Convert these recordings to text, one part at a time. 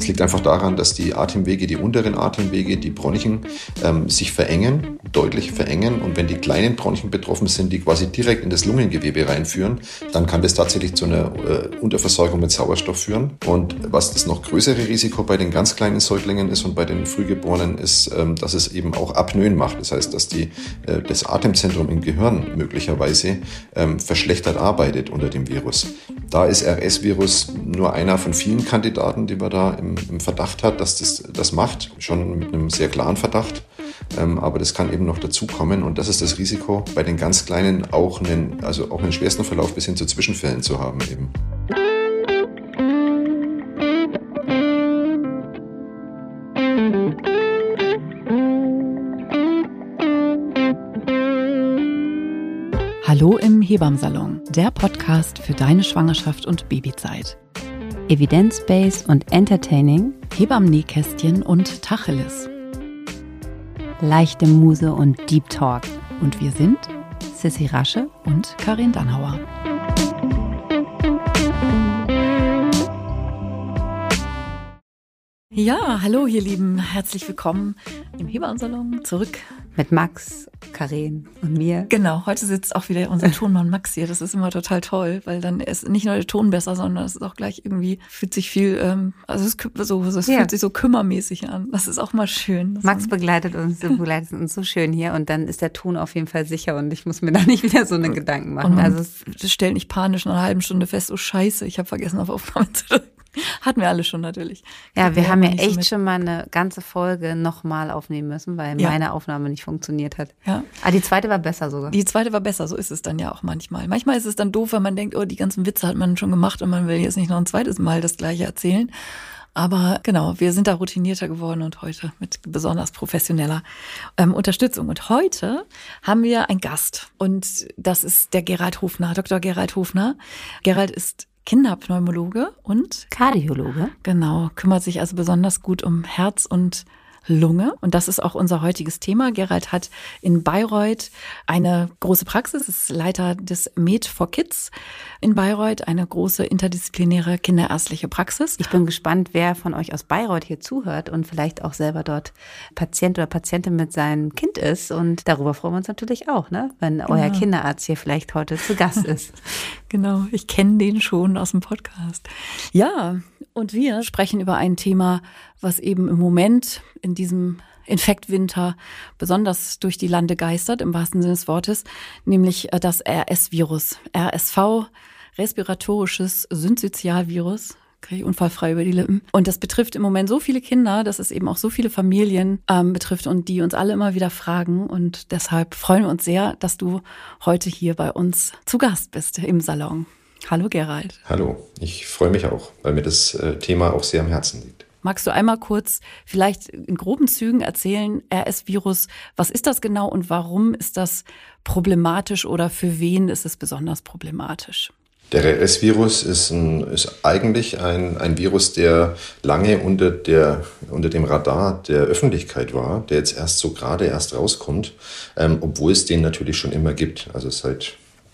liegt einfach daran, dass die Atemwege, die unteren Atemwege, die Bronchien, sich verengen, deutlich verengen. Und wenn die kleinen Bronchien betroffen sind, die quasi direkt in das Lungengewebe reinführen, dann kann das tatsächlich zu einer Unterversorgung mit Sauerstoff führen. Und was das noch größere Risiko bei den ganz kleinen Säuglingen ist und bei den Frühgeborenen ist, dass es eben auch Apnoen macht. Das heißt, dass das Atemzentrum im Gehirn möglicherweise verschlechtert arbeitet unter dem Virus. Da ist RS-Virus nur einer von vielen Kandidaten, die man da im Verdacht hat, dass das macht, schon mit einem sehr klaren Verdacht. Aber das kann eben noch dazukommen und das ist das Risiko, bei den ganz Kleinen auch einen schwersten Verlauf bis hin zu Zwischenfällen zu haben eben. Hallo im Hebammsalon, der Podcast für deine Schwangerschaft und Babyzeit. Evidence-based und entertaining, Hebammen-Nähkästchen und Tacheles. leichte Muse und Deep Talk. Und wir sind Sissi Rasche und Karin Dannhauer. Ja, hallo ihr Lieben, herzlich willkommen im Hebammsalon zurück. Mit Max, Karin und mir. Genau, heute sitzt auch wieder unser Tonmann Max hier. Das ist immer total toll, weil dann ist nicht nur der Ton besser, sondern es ist auch gleich irgendwie, fühlt sich viel, fühlt sich so kümmermäßig an. Das ist auch mal schön. Max begleitet uns so schön hier und dann ist der Ton auf jeden Fall sicher und ich muss mir da nicht wieder so eine Gedanken machen. Und man stellt nicht panisch nach einer halben Stunde fest, oh Scheiße, ich habe vergessen auf Aufnahme zu drücken. Hatten wir alle schon natürlich. Ja, wir haben ja echt schon mal eine ganze Folge nochmal aufnehmen müssen, weil meine Aufnahme nicht funktioniert hat. Ja. Aber die zweite war besser sogar. Die zweite war besser, so ist es dann ja auch manchmal. Manchmal ist es dann doof, wenn man denkt, oh, die ganzen Witze hat man schon gemacht und man will jetzt nicht noch ein zweites Mal das Gleiche erzählen. Aber genau, wir sind da routinierter geworden und heute mit besonders professioneller Unterstützung. Und heute haben wir einen Gast und das ist der Gerald Hofner, Dr. Gerald Hofner. Gerald ist Kinderpneumologe und Kardiologe. Genau, kümmert sich also besonders gut um Herz und Lunge. Und das ist auch unser heutiges Thema. Gerald hat in Bayreuth eine große Praxis, ist Leiter des Med for Kids in Bayreuth, eine große interdisziplinäre kinderärztliche Praxis. Ich bin gespannt, wer von euch aus Bayreuth hier zuhört und vielleicht auch selber dort Patient oder Patientin mit seinem Kind ist. Und darüber freuen wir uns natürlich auch, ne? Wenn euer Kinderarzt hier vielleicht heute zu Gast ist. Genau, ich kenne den schon aus dem Podcast. Ja, und wir sprechen über ein Thema, was eben im Moment in diesem Infektwinter besonders durch die Lande geistert, im wahrsten Sinne des Wortes, nämlich das RS-Virus. RSV, respiratorisches Synzytialvirus. Kriege ich unfallfrei über die Lippen. Und das betrifft im Moment so viele Kinder, dass es eben auch so viele Familien betrifft und die uns alle immer wieder fragen. Und deshalb freuen wir uns sehr, dass du heute hier bei uns zu Gast bist im Salon. Hallo Gerald. Hallo, ich freue mich auch, weil mir das Thema auch sehr am Herzen liegt. Magst du einmal kurz vielleicht in groben Zügen erzählen, RS-Virus, was ist das genau und warum ist das problematisch oder für wen ist es besonders problematisch? Der RS-Virus ist eigentlich ein Virus, der lange unter dem Radar der Öffentlichkeit war, der jetzt gerade erst rauskommt, obwohl es den natürlich schon immer gibt. Also seit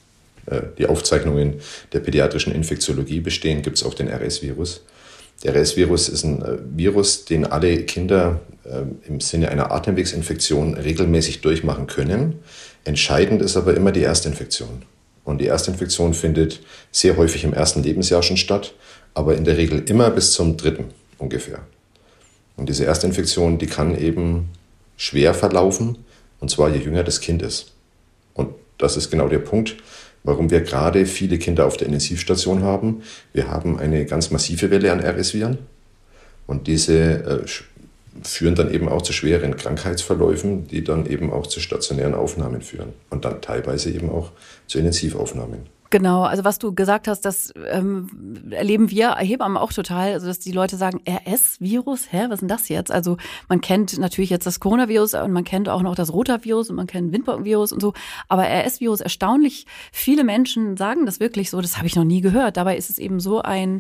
die Aufzeichnungen der pädiatrischen Infektiologie bestehen, gibt es auch den RS-Virus. Der RS-Virus ist ein Virus, den alle Kinder im Sinne einer Atemwegsinfektion regelmäßig durchmachen können. Entscheidend ist aber immer die Erstinfektion. Und die Erstinfektion findet sehr häufig im ersten Lebensjahr schon statt, aber in der Regel immer bis zum 3. ungefähr. Und diese Erstinfektion, die kann eben schwer verlaufen, und zwar je jünger das Kind ist. Und das ist genau der Punkt, warum wir gerade viele Kinder auf der Intensivstation haben. Wir haben eine ganz massive Welle an RS-Viren und diese führen dann eben auch zu schweren Krankheitsverläufen, die dann eben auch zu stationären Aufnahmen führen und dann teilweise eben auch zu Intensivaufnahmen. Genau, also was du gesagt hast, das erleben wir Hebammen auch total, also dass die Leute sagen, RS-Virus, was ist denn das jetzt? Also man kennt natürlich jetzt das Coronavirus und man kennt auch noch das Rotavirus und man kennt Windpockenvirus und so, aber RS-Virus, erstaunlich viele Menschen sagen das wirklich so, das habe ich noch nie gehört. Dabei ist es eben so ein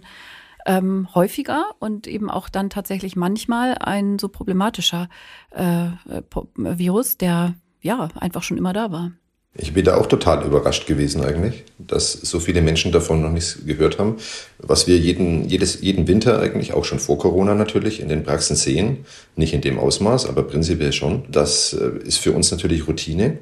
häufiger und eben auch dann tatsächlich manchmal ein so problematischer Virus, der ja einfach schon immer da war. Ich bin da auch total überrascht gewesen eigentlich, dass so viele Menschen davon noch nichts gehört haben. Was wir jeden Winter eigentlich, auch schon vor Corona natürlich, in den Praxen sehen, nicht in dem Ausmaß, aber prinzipiell schon, das ist für uns natürlich Routine.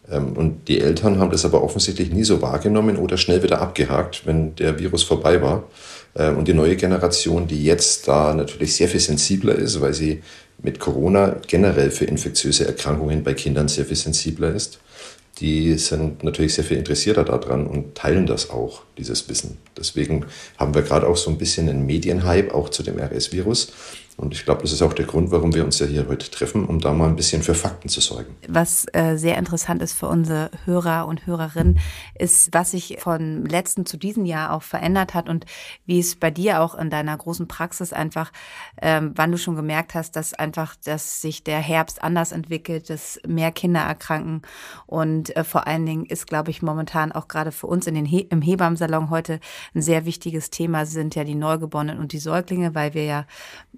Und die Eltern haben das aber offensichtlich nie so wahrgenommen oder schnell wieder abgehakt, wenn der Virus vorbei war. Und die neue Generation, die jetzt da natürlich sehr viel sensibler ist, weil sie mit Corona generell für infektiöse Erkrankungen bei Kindern sehr viel sensibler ist, die sind natürlich sehr viel interessierter daran und teilen das auch, dieses Wissen. Deswegen haben wir gerade auch so ein bisschen einen Medienhype auch zu dem RS-Virus. Und ich glaube, das ist auch der Grund, warum wir uns ja hier heute treffen, um da mal ein bisschen für Fakten zu sorgen. Was sehr interessant ist für unsere Hörer und Hörerinnen, ist, was sich von letzten zu diesem Jahr auch verändert hat und wie es bei dir auch in deiner großen Praxis einfach, wann du schon gemerkt hast, dass sich der Herbst anders entwickelt, dass mehr Kinder erkranken und vor allen Dingen ist, glaube ich, momentan auch gerade für uns im Hebammensalon heute ein sehr wichtiges Thema sind ja die Neugeborenen und die Säuglinge, weil wir ja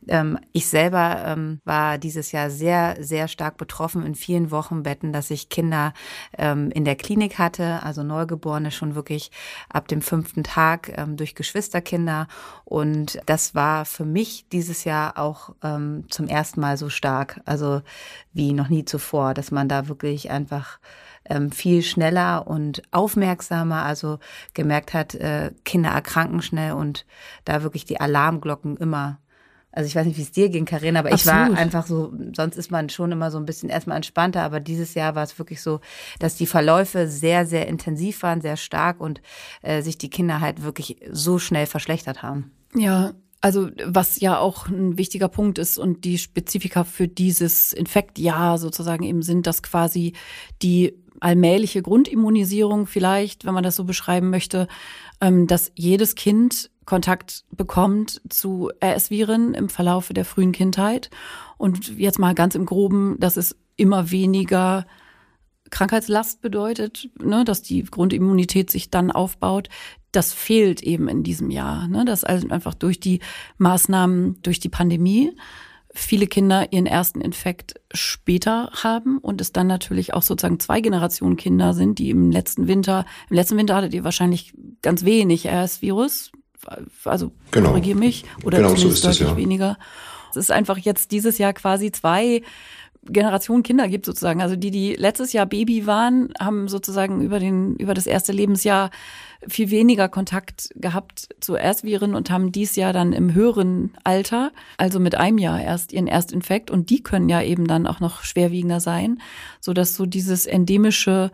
ich selber war dieses Jahr sehr, sehr stark betroffen in vielen Wochenbetten, dass ich Kinder in der Klinik hatte, also Neugeborene schon wirklich ab dem 5. Tag durch Geschwisterkinder. Und das war für mich dieses Jahr auch zum ersten Mal so stark, also wie noch nie zuvor, dass man da wirklich einfach viel schneller und aufmerksamer, also gemerkt hat, Kinder erkranken schnell und da wirklich die Alarmglocken immer. Also ich weiß nicht, wie es dir ging, Carina, aber Absolut. Ich war einfach so, sonst ist man schon immer so ein bisschen erstmal entspannter, aber dieses Jahr war es wirklich so, dass die Verläufe sehr, sehr intensiv waren, sehr stark und sich die Kinder halt wirklich so schnell verschlechtert haben. Ja, also was ja auch ein wichtiger Punkt ist und die Spezifika für dieses Infektjahr sozusagen eben sind, dass quasi die allmähliche Grundimmunisierung vielleicht, wenn man das so beschreiben möchte, dass jedes Kind Kontakt bekommt zu RS-Viren im Verlaufe der frühen Kindheit. Und jetzt mal ganz im Groben, dass es immer weniger Krankheitslast bedeutet, ne, dass die Grundimmunität sich dann aufbaut. Das fehlt eben in diesem Jahr. Ne, dass also einfach durch die Maßnahmen, durch die Pandemie viele Kinder ihren ersten Infekt später haben und es dann natürlich auch sozusagen 2 Generationen Kinder sind, die im letzten Winter hattet ihr wahrscheinlich ganz wenig RS-Virus, also Genau. Korrigier mich, oder genau zumindest so ist deutlich es, ja. weniger. Es ist einfach jetzt dieses Jahr quasi 2 Generationen Kinder gibt sozusagen. Also die letztes Jahr Baby waren, haben sozusagen über das erste Lebensjahr viel weniger Kontakt gehabt zu RS-Viren und haben dies Jahr dann im höheren Alter, also mit einem Jahr erst ihren Erstinfekt. Und die können ja eben dann auch noch schwerwiegender sein, sodass so dieses endemische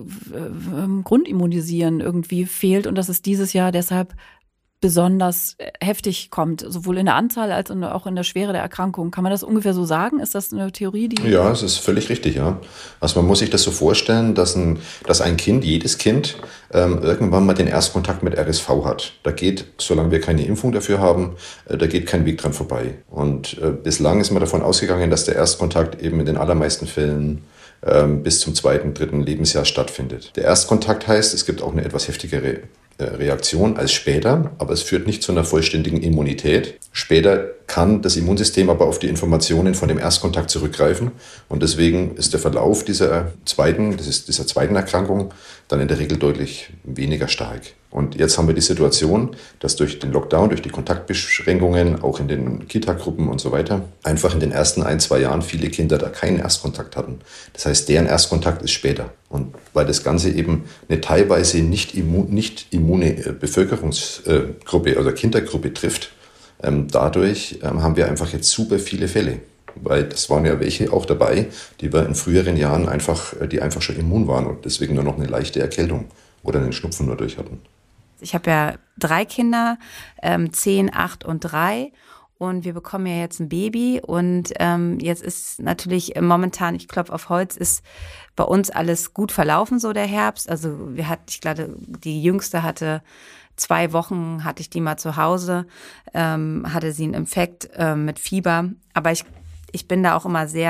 Grundimmunisieren irgendwie fehlt und dass es dieses Jahr deshalb besonders heftig kommt, sowohl in der Anzahl als auch in der Schwere der Erkrankung. Kann man das ungefähr so sagen? Ist das eine Theorie, die... Ja, es ist völlig richtig, ja. Also man muss sich das so vorstellen, dass ein Kind, jedes Kind, irgendwann mal den Erstkontakt mit RSV hat. Da geht, solange wir keine Impfung dafür haben, da geht kein Weg dran vorbei. Und bislang ist man davon ausgegangen, dass der Erstkontakt eben in den allermeisten Fällen bis zum 2., 3. Lebensjahr stattfindet. Der Erstkontakt heißt, es gibt auch eine etwas heftigere Reaktion als später, aber es führt nicht zu einer vollständigen Immunität. Später kann das Immunsystem aber auf die Informationen von dem Erstkontakt zurückgreifen und deswegen ist der Verlauf dieser zweiten Erkrankung dann in der Regel deutlich weniger stark. Und jetzt haben wir die Situation, dass durch den Lockdown, durch die Kontaktbeschränkungen, auch in den Kita-Gruppen und so weiter, einfach in den ersten 1, 2 Jahren viele Kinder da keinen Erstkontakt hatten. Das heißt, deren Erstkontakt ist später. Und weil das Ganze eben eine teilweise nicht immune Bevölkerungsgruppe oder Kindergruppe trifft, dadurch haben wir einfach jetzt super viele Fälle. Weil das waren ja welche auch dabei, die wir in früheren Jahren die einfach schon immun waren und deswegen nur noch eine leichte Erkältung oder einen Schnupfen nur durch hatten. Ich habe ja 3 Kinder, 10, 8 und 3. Und wir bekommen ja jetzt ein Baby. Und jetzt ist natürlich momentan, ich klopfe auf Holz, ist bei uns alles gut verlaufen, so der Herbst. Also ich glaube, die Jüngste hatte 2 Wochen, hatte ich die mal zu Hause, hatte sie einen Infekt mit Fieber. Aber ich bin da auch immer sehr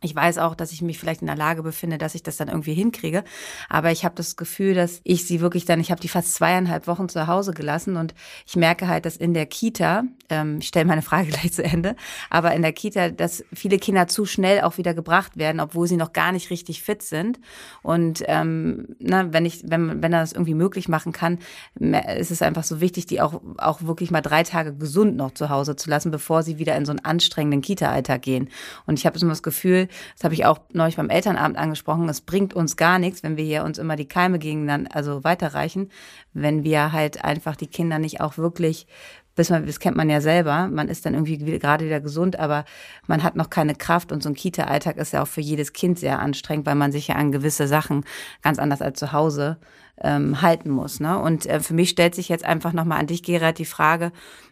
Ich weiß auch, dass ich mich vielleicht in der Lage befinde, dass ich das dann irgendwie hinkriege. Aber ich habe das Gefühl, dass ich sie wirklich ich habe die fast 2,5 Wochen zu Hause gelassen und ich merke halt, dass in der Kita, ich stelle meine Frage gleich zu Ende, aber in der Kita, dass viele Kinder zu schnell auch wieder gebracht werden, obwohl sie noch gar nicht richtig fit sind. Und wenn er das irgendwie möglich machen kann, ist es einfach so wichtig, die auch wirklich mal 3 Tage gesund noch zu Hause zu lassen, bevor sie wieder in so einen anstrengenden Kita-Alltag gehen. Und ich habe so das Gefühl, das habe ich auch neulich beim Elternabend angesprochen, es bringt uns gar nichts, wenn wir hier uns immer die Keime weiterreichen, wenn wir halt einfach die Kinder nicht auch wirklich, das kennt man ja selber, man ist dann irgendwie gerade wieder gesund, aber man hat noch keine Kraft und so ein Kita-Alltag ist ja auch für jedes Kind sehr anstrengend, weil man sich ja an gewisse Sachen ganz anders als zu Hause halten muss. Ne? Und für mich stellt sich jetzt einfach nochmal an dich, Gerald, die Frage,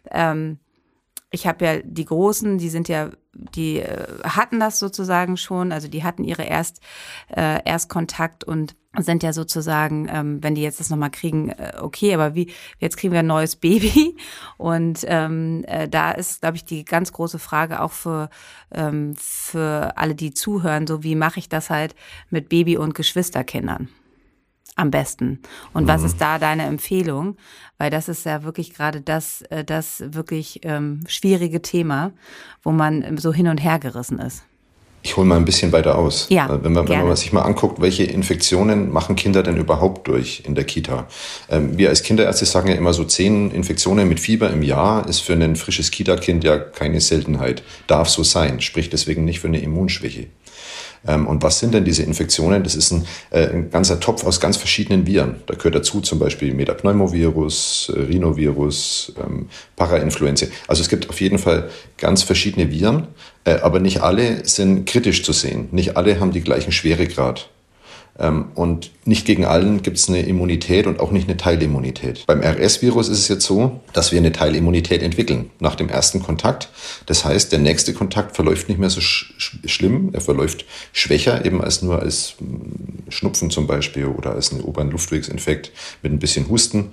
ich habe ja die Großen, die hatten das sozusagen schon, also die hatten ihre Erstkontakt und sind ja sozusagen, wenn die jetzt das nochmal kriegen, okay, aber jetzt kriegen wir ein neues Baby und da ist, glaube ich, die ganz große Frage auch für alle, die zuhören, so wie mache ich das halt mit Baby- und Geschwisterkindern am besten? Und was ist da deine Empfehlung? Weil das ist ja wirklich gerade das wirklich schwierige Thema, wo man so hin und her gerissen ist. Ich hole mal ein bisschen weiter aus. Ja, wenn man sich mal anguckt, welche Infektionen machen Kinder denn überhaupt durch in der Kita? Wir als Kinderärzte sagen ja immer so 10 Infektionen mit Fieber im Jahr ist für ein frisches Kita-Kind ja keine Seltenheit. Darf so sein, spricht deswegen nicht für eine Immunschwäche. Und was sind denn diese Infektionen? Das ist ein ganzer Topf aus ganz verschiedenen Viren. Da gehört dazu zum Beispiel Metapneumovirus, Rhinovirus, Parainfluenza. Also es gibt auf jeden Fall ganz verschiedene Viren, aber nicht alle sind kritisch zu sehen. Nicht alle haben die gleichen Schweregrad. Und nicht gegen allen gibt es eine Immunität und auch nicht eine Teilimmunität. Beim RS-Virus ist es jetzt so, dass wir eine Teilimmunität entwickeln nach dem ersten Kontakt. Das heißt, der nächste Kontakt verläuft nicht mehr so schlimm, er verläuft schwächer, eben als Schnupfen zum Beispiel oder als ein oberen Luftwegsinfekt mit ein bisschen Husten.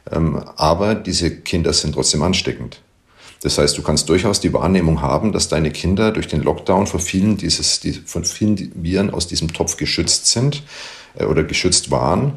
Aber diese Kinder sind trotzdem ansteckend. Das heißt, du kannst durchaus die Wahrnehmung haben, dass deine Kinder durch den Lockdown von vielen Viren aus diesem Topf geschützt sind oder geschützt waren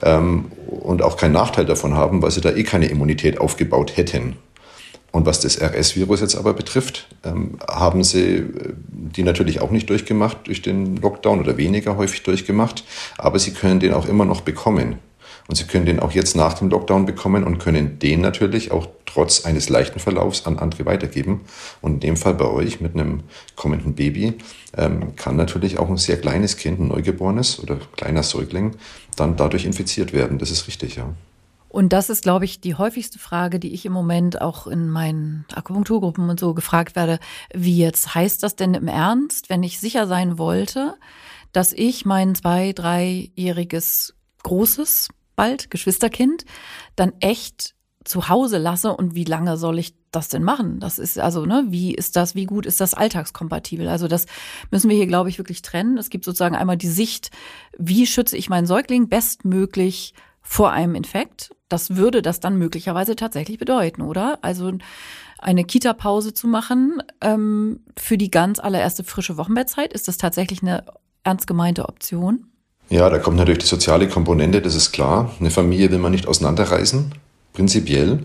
und auch keinen Nachteil davon haben, weil sie da keine Immunität aufgebaut hätten. Und was das RS-Virus jetzt aber betrifft, haben sie die natürlich auch nicht durchgemacht durch den Lockdown oder weniger häufig durchgemacht, aber sie können den auch immer noch bekommen. Und sie können den auch jetzt nach dem Lockdown bekommen und können den natürlich auch trotz eines leichten Verlaufs an andere weitergeben. Und in dem Fall bei euch mit einem kommenden Baby kann natürlich auch ein sehr kleines Kind, ein Neugeborenes oder kleiner Säugling, dann dadurch infiziert werden. Das ist richtig, ja. Und das ist, glaube ich, die häufigste Frage, die ich im Moment auch in meinen Akupunkturgruppen und so gefragt werde. Wie jetzt heißt das denn im Ernst, wenn ich sicher sein wollte, dass ich mein 2-, 3-jähriges großes bald Geschwisterkind dann echt zu Hause lasse und wie lange soll ich das denn machen? Das ist also, wie gut ist das alltagskompatibel? Also das müssen wir hier, glaube ich, wirklich trennen. Es gibt sozusagen einmal die Sicht, wie schütze ich meinen Säugling bestmöglich vor einem Infekt? Das würde das dann möglicherweise tatsächlich bedeuten, oder? Also eine Kita-Pause zu machen für die ganz allererste frische Wochenbettzeit, ist das tatsächlich eine ernst gemeinte Option? Ja, da kommt natürlich die soziale Komponente, das ist klar. Eine Familie will man nicht auseinanderreißen, prinzipiell.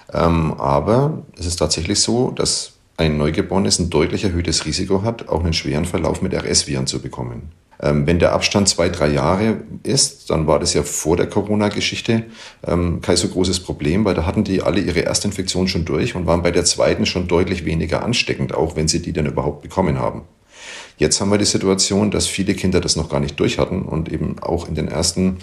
Aber es ist tatsächlich so, dass ein Neugeborenes ein deutlich erhöhtes Risiko hat, auch einen schweren Verlauf mit RS-Viren zu bekommen. Wenn der Abstand 2-3 Jahre ist, dann war das ja vor der Corona-Geschichte kein so großes Problem, weil da hatten die alle ihre Erstinfektion schon durch und waren bei der zweiten schon deutlich weniger ansteckend, auch wenn sie die dann überhaupt bekommen haben. Jetzt haben wir die Situation, dass viele Kinder das noch gar nicht durch hatten und eben auch in den ersten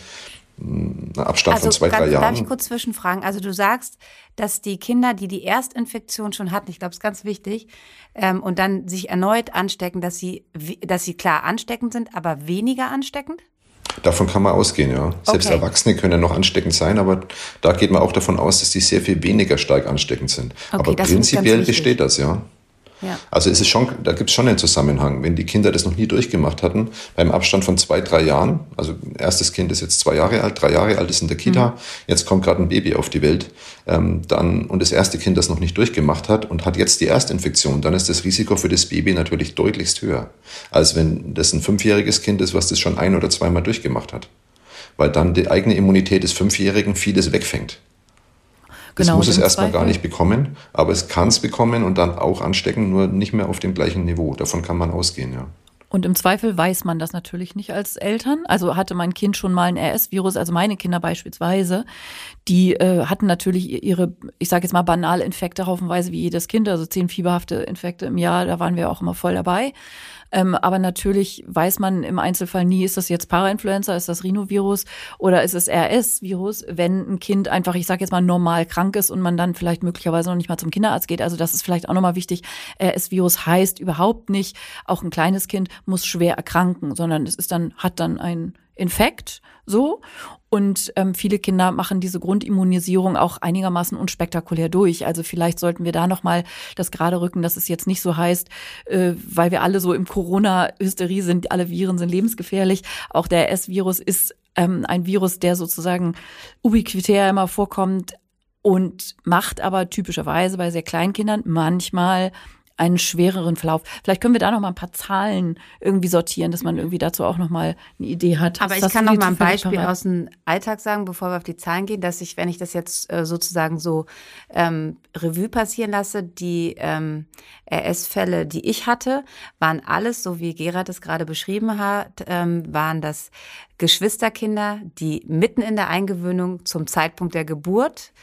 Abstand von 2-3 Jahren. Darf ich kurz zwischenfragen? Also du sagst, dass die Kinder, die die Erstinfektion schon hatten, ich glaube, es ist ganz wichtig, und dann sich erneut anstecken, dass sie klar ansteckend sind, aber weniger ansteckend? Davon kann man ausgehen, ja. Selbst Okay. Erwachsene können noch ansteckend sein, aber da geht man auch davon aus, dass die sehr viel weniger stark ansteckend sind. Okay, Aber das finde ich ganz prinzipiell wichtig. besteht das, ja. Ja. Also da gibt es schon einen Zusammenhang. Wenn die Kinder das noch nie durchgemacht hatten, beim Abstand von 2-3 Jahren, also erstes Kind ist jetzt 2 Jahre alt, 3 Jahre alt, ist in der Kita, jetzt kommt gerade ein Baby auf die Welt, und das erste Kind das noch nicht durchgemacht hat und hat jetzt die Erstinfektion, dann ist das Risiko für das Baby natürlich deutlichst höher, als wenn das ein 5-jähriges Kind ist, was das schon 1- oder 2-mal durchgemacht hat. Weil dann die eigene Immunität des 5-Jährigen vieles wegfängt. Das muss es erstmal gar nicht bekommen, aber es kann es bekommen und dann auch anstecken, nur nicht mehr auf dem gleichen Niveau. Davon kann man ausgehen, ja. Und im Zweifel weiß man das natürlich nicht als Eltern. Also hatte mein Kind schon mal ein RS-Virus, also meine Kinder beispielsweise, die hatten natürlich ihre, ich sage jetzt mal, banale Infekte haufenweise wie jedes Kind, also 10 fieberhafte Infekte im Jahr, da waren wir auch immer voll dabei. Aber natürlich weiß man im Einzelfall nie, ist das jetzt Parainfluenza, ist das Rhinovirus oder ist es RS-Virus, wenn ein Kind einfach, ich sage jetzt mal, normal krank ist und man dann vielleicht möglicherweise noch nicht mal zum Kinderarzt geht. Also das ist vielleicht auch nochmal wichtig. RS-Virus heißt überhaupt nicht, auch ein kleines Kind muss schwer erkranken, sondern es ist hat dann ein Infekt, so. Und viele Kinder machen diese Grundimmunisierung auch einigermaßen unspektakulär durch. Also vielleicht sollten wir da nochmal das gerade rücken, dass es jetzt nicht so heißt, weil wir alle so im Corona-Hysterie sind, alle Viren sind lebensgefährlich. Auch der RS-Virus ist ein Virus, der sozusagen ubiquitär immer vorkommt und macht aber typischerweise bei sehr kleinen Kindern manchmal einen schwereren Verlauf. Vielleicht können wir da noch mal ein paar Zahlen irgendwie sortieren, dass man irgendwie dazu auch noch mal eine Idee hat. Aber ich kann noch mal ein Beispiel aus dem Alltag sagen, bevor wir auf die Zahlen gehen, dass wenn ich das jetzt sozusagen so Revue passieren lasse, die RS-Fälle, die ich hatte, waren alles, so wie Gerhard es gerade beschrieben hat, waren das Geschwisterkinder, die mitten in der Eingewöhnung zum Zeitpunkt der Geburt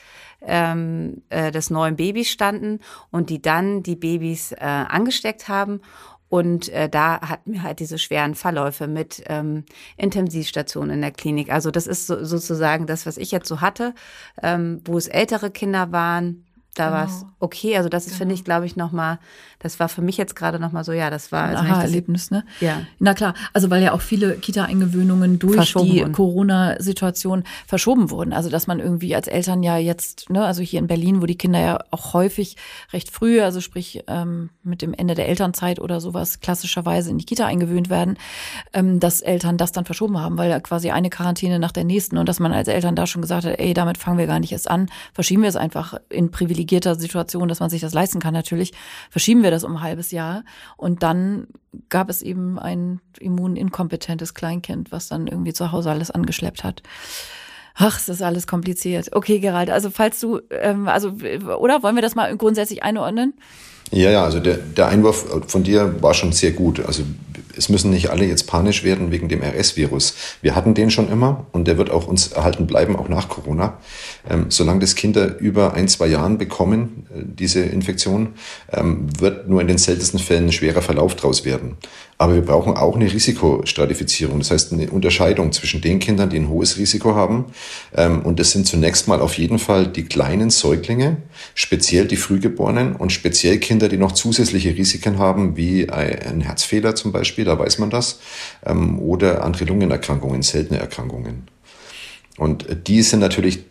des neuen Babys standen und die dann die Babys angesteckt haben. Und da hatten wir halt diese schweren Verläufe mit Intensivstationen in der Klinik. Also das ist sozusagen das, was ich jetzt so hatte, wo es ältere Kinder waren. Da war es okay. Also das ist, finde ich, glaube ich, nochmal, das war für mich jetzt gerade nochmal so, ja, das war ein Aha-Erlebnis, ne? Ja. Na klar, also weil ja auch viele Kita-Eingewöhnungen durch die Corona-Situation verschoben wurden. Also dass man irgendwie als Eltern ja jetzt, ne, also hier in Berlin, wo die Kinder ja auch häufig recht früh, also sprich mit dem Ende der Elternzeit oder sowas klassischerweise in die Kita eingewöhnt werden, dass Eltern das dann verschoben haben, weil ja quasi eine Quarantäne nach der nächsten und dass man als Eltern da schon gesagt hat, ey, damit fangen wir gar nicht erst an, verschieben wir es einfach in privilegierter Situation, dass man sich das leisten kann natürlich, verschieben wir das um ein halbes Jahr und dann gab es eben ein immuninkompetentes Kleinkind, was dann irgendwie zu Hause alles angeschleppt hat. Ach, es ist alles kompliziert. Okay, Gerald, also falls du, oder wollen wir das mal grundsätzlich einordnen? Ja, also der Einwurf von dir war schon sehr gut. Also es müssen nicht alle jetzt panisch werden wegen dem RS-Virus. Wir hatten den schon immer und der wird auch uns erhalten bleiben, auch nach Corona. Solange das Kinder über 1-2 Jahren bekommen, diese Infektion, wird nur in den seltensten Fällen ein schwerer Verlauf draus werden. Aber wir brauchen auch eine Risikostratifizierung. Das heißt, eine Unterscheidung zwischen den Kindern, die ein hohes Risiko haben. Und das sind zunächst mal auf jeden Fall die kleinen Säuglinge, speziell die Frühgeborenen und speziell Kinder, die noch zusätzliche Risiken haben, wie ein Herzfehler zum Beispiel, da weiß man das, oder andere Lungenerkrankungen, seltene Erkrankungen. Und die sind natürlich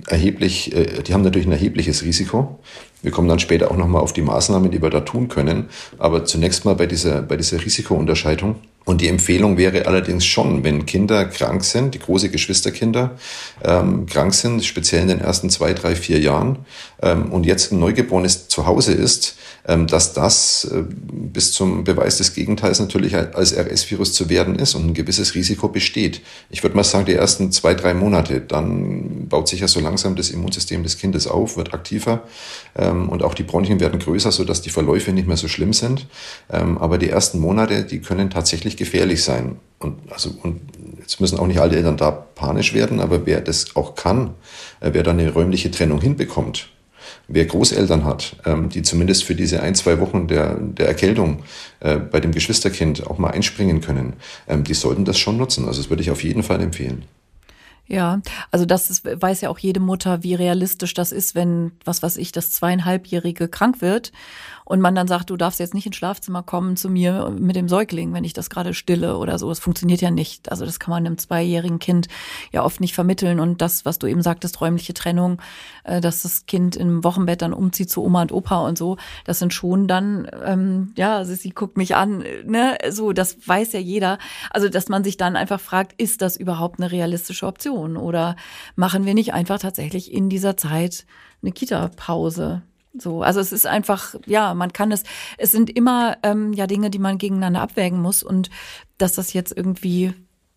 die haben natürlich ein erhebliches Risiko. Wir kommen dann später auch nochmal auf die Maßnahmen, die wir da tun können. Aber zunächst mal bei dieser Risikounterscheidung. Und die Empfehlung wäre allerdings schon, wenn Kinder krank sind, die große Geschwisterkinder krank sind, speziell in den ersten 2, 3, 4 Jahren, und jetzt ein Neugeborenes zu Hause ist, dass das bis zum Beweis des Gegenteils natürlich als RS-Virus zu werden ist und ein gewisses Risiko besteht. Ich würde mal sagen, die ersten 2, 3 Monate, dann baut sich ja so langsam das Immunsystem des Kindes auf, wird aktiver und auch die Bronchien werden größer, sodass die Verläufe nicht mehr so schlimm sind. Aber die ersten Monate, die können tatsächlich gefährlich sein. Und jetzt müssen auch nicht alle Eltern da panisch werden, aber wer das auch kann, wer da eine räumliche Trennung hinbekommt, wer Großeltern hat, die zumindest für diese 1-2 Wochen der Erkältung bei dem Geschwisterkind auch mal einspringen können, die sollten das schon nutzen. Also das würde ich auf jeden Fall empfehlen. Ja, also weiß ja auch jede Mutter, wie realistisch das ist, wenn, was weiß ich, das 2,5-Jährige krank wird und man dann sagt, du darfst jetzt nicht ins Schlafzimmer kommen zu mir mit dem Säugling, wenn ich das gerade stille oder so. Das funktioniert ja nicht. Also das kann man einem 2-jährigen Kind ja oft nicht vermitteln. Und das, was du eben sagtest, räumliche Trennung, dass das Kind im Wochenbett dann umzieht zu Oma und Opa und so, das sind schon dann, sie guckt mich an, ne, so, das weiß ja jeder. Also, dass man sich dann einfach fragt, ist das überhaupt eine realistische Option? Oder machen wir nicht einfach tatsächlich in dieser Zeit eine Kita-Pause? So, also es ist einfach, ja, man kann es sind immer Dinge, die man gegeneinander abwägen muss und dass das jetzt irgendwie,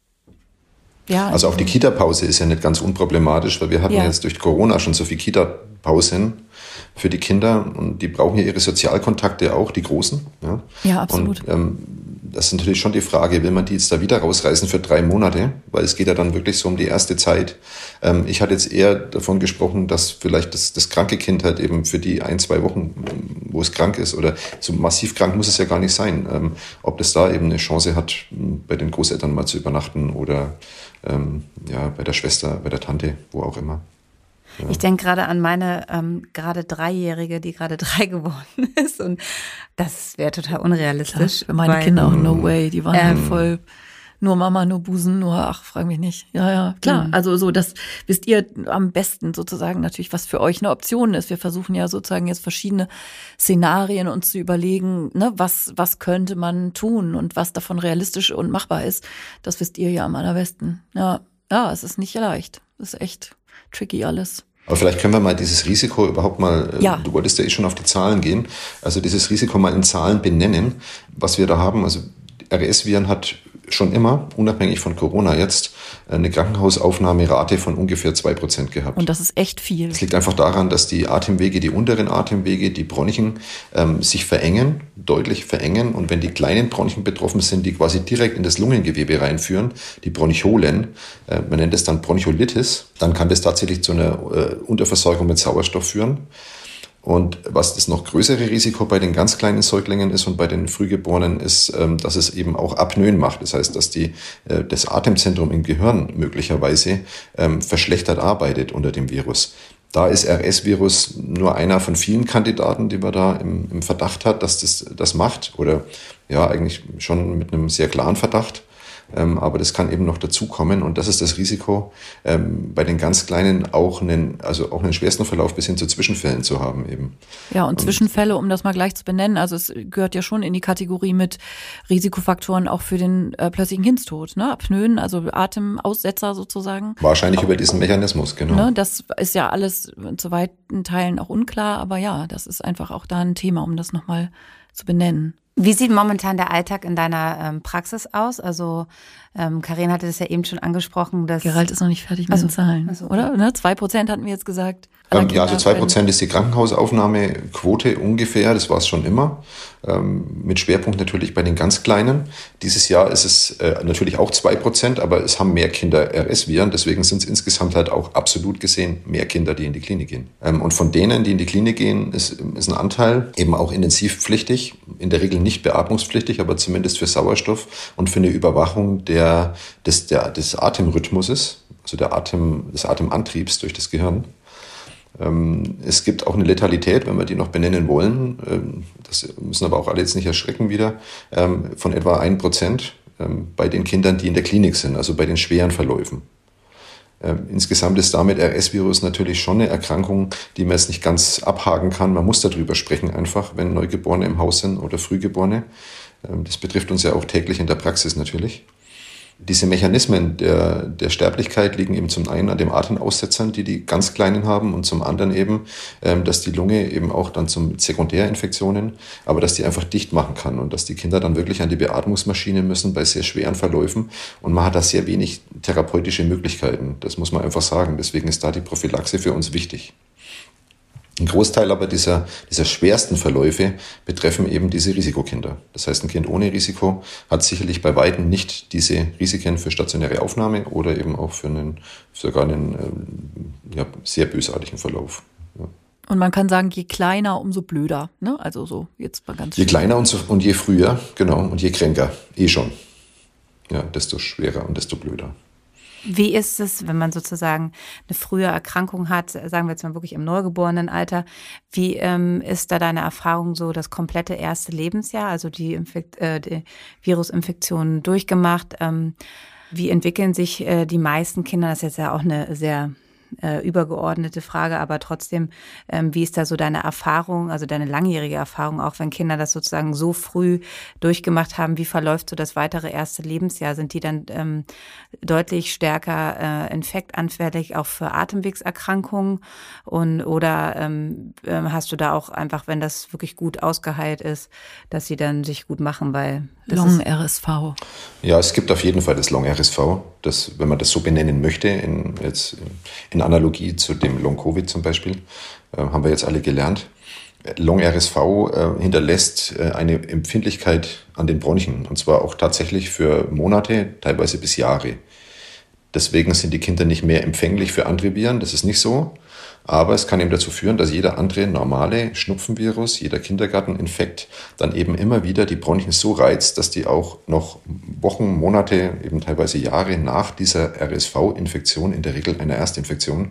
ja. Also auch die Kita-Pause ist ja nicht ganz unproblematisch, weil wir hatten jetzt durch Corona schon so viel Kita-Pausen für die Kinder und die brauchen ja ihre Sozialkontakte auch, die Großen. Ja, absolut. Und das ist natürlich schon die Frage, will man die jetzt da wieder rausreißen für 3 Monate? Weil es geht ja dann wirklich so um die erste Zeit. Ich hatte jetzt eher davon gesprochen, dass vielleicht das kranke Kind halt eben für die 1-2 Wochen, wo es krank ist oder so massiv krank muss es ja gar nicht sein, ob das da eben eine Chance hat, bei den Großeltern mal zu übernachten oder bei der Schwester, bei der Tante, wo auch immer. Ja. Ich denke gerade an meine gerade 3-Jährige, die gerade 3 geworden ist und das wäre total unrealistisch. Klar, für meine Kinder auch no way, die waren halt voll nur Mama, nur Busen, frag mich nicht. Ja, klar. Also so, das wisst ihr am besten sozusagen natürlich, was für euch eine Option ist. Wir versuchen ja sozusagen jetzt verschiedene Szenarien uns zu überlegen, ne, was könnte man tun und was davon realistisch und machbar ist. Das wisst ihr ja am allerbesten. Ja, es ist nicht leicht. Das ist echt tricky alles. Aber vielleicht können wir mal dieses Risiko überhaupt mal, du wolltest ja schon auf die Zahlen gehen, also dieses Risiko mal in Zahlen benennen, was wir da haben. Also RS-Viren hat schon immer, unabhängig von Corona jetzt, eine Krankenhausaufnahmerate von ungefähr 2% gehabt. Und das ist echt viel. Das liegt einfach daran, dass die Atemwege, die unteren Atemwege, die Bronchien, sich verengen, deutlich verengen. Und wenn die kleinen Bronchien betroffen sind, die quasi direkt in das Lungengewebe reinführen, die Bronchiolen, man nennt es dann Bronchiolitis, dann kann das tatsächlich zu einer Unterversorgung mit Sauerstoff führen. Und was das noch größere Risiko bei den ganz kleinen Säuglingen ist und bei den Frühgeborenen ist, dass es eben auch Apnoen macht. Das heißt, dass das Atemzentrum im Gehirn möglicherweise verschlechtert arbeitet unter dem Virus. Da ist RS-Virus nur einer von vielen Kandidaten, die man da im Verdacht hat, dass das macht. Oder ja, eigentlich schon mit einem sehr klaren Verdacht. Aber das kann eben noch dazukommen und das ist das Risiko, bei den ganz Kleinen auch einen schwersten Verlauf bis hin zu Zwischenfällen zu haben eben. Ja, und Zwischenfälle, um das mal gleich zu benennen, also es gehört ja schon in die Kategorie mit Risikofaktoren auch für den plötzlichen Kindstod, ne? Apnoen, also Atemaussetzer sozusagen. Wahrscheinlich über diesen Mechanismus, genau. Ne? Das ist ja alles zu weiten Teilen auch unklar, aber ja, das ist einfach auch da ein Thema, um das nochmal zu benennen. Wie sieht momentan der Alltag in deiner Praxis aus? Also Karin hatte das ja eben schon angesprochen, dass Gerald ist noch nicht fertig mit den Zahlen, oder? Ne? 2% hatten wir jetzt gesagt. Ja, also 2% ist die Krankenhausaufnahmequote ungefähr, das war es schon immer. Mit Schwerpunkt natürlich bei den ganz Kleinen. Dieses Jahr ist es natürlich auch 2%, aber es haben mehr Kinder RS-Viren, deswegen sind es insgesamt halt auch absolut gesehen mehr Kinder, die in die Klinik gehen. Und von denen, die in die Klinik gehen, ist ein Anteil eben auch intensivpflichtig, in der Regel nicht beatmungspflichtig, aber zumindest für Sauerstoff und für eine Überwachung des Atemrhythmuses, also des Atemantriebs durch das Gehirn. Es gibt auch eine Letalität, wenn wir die noch benennen wollen, das müssen aber auch alle jetzt nicht erschrecken wieder, von etwa 1% bei den Kindern, die in der Klinik sind, also bei den schweren Verläufen. Insgesamt ist damit RS-Virus natürlich schon eine Erkrankung, die man jetzt nicht ganz abhaken kann. Man muss darüber sprechen einfach, wenn Neugeborene im Haus sind oder Frühgeborene. Das betrifft uns ja auch täglich in der Praxis natürlich. Diese Mechanismen der Sterblichkeit liegen eben zum einen an den Atemaussetzern, die ganz Kleinen haben, und zum anderen eben, dass die Lunge eben auch dann zum Sekundärinfektionen, aber dass die einfach dicht machen kann und dass die Kinder dann wirklich an die Beatmungsmaschine müssen bei sehr schweren Verläufen und man hat da sehr wenig therapeutische Möglichkeiten. Das muss man einfach sagen. Deswegen ist da die Prophylaxe für uns wichtig. Ein Großteil aber dieser schwersten Verläufe betreffen eben diese Risikokinder. Das heißt, ein Kind ohne Risiko hat sicherlich bei weitem nicht diese Risiken für stationäre Aufnahme oder eben auch für einen sehr bösartigen Verlauf. Ja. Und man kann sagen, je kleiner, umso blöder. Ne? Also so jetzt mal ganz. Je kleiner und je früher, genau, und je kränker, schon. Ja, desto schwerer und desto blöder. Wie ist es, wenn man sozusagen eine frühe Erkrankung hat, sagen wir jetzt mal wirklich im Neugeborenenalter, wie ist da deine Erfahrung so das komplette erste Lebensjahr, also die Virusinfektionen durchgemacht? Wie entwickeln sich die meisten Kinder? Das ist jetzt ja auch eine sehr übergeordnete Frage, aber trotzdem, wie ist da so deine Erfahrung, also deine langjährige Erfahrung, auch wenn Kinder das sozusagen so früh durchgemacht haben, wie verläuft so das weitere erste Lebensjahr? Sind die dann deutlich stärker infektanfällig auch für Atemwegserkrankungen oder hast du da auch einfach, wenn das wirklich gut ausgeheilt ist, dass sie dann sich gut machen, weil Long-RSV. Ja, es gibt auf jeden Fall das Long-RSV, das, wenn man das so benennen möchte, in Analogie zu dem Long-Covid zum Beispiel, haben wir jetzt alle gelernt. Long-RSV hinterlässt eine Empfindlichkeit an den Bronchien, und zwar auch tatsächlich für Monate, teilweise bis Jahre. Deswegen sind die Kinder nicht mehr empfänglich für andere Viren, das ist nicht so. Aber es kann eben dazu führen, dass jeder andere normale Schnupfenvirus, jeder Kindergarteninfekt dann eben immer wieder die Bronchien so reizt, dass die auch noch Wochen, Monate, eben teilweise Jahre nach dieser RSV-Infektion, in der Regel einer Erstinfektion,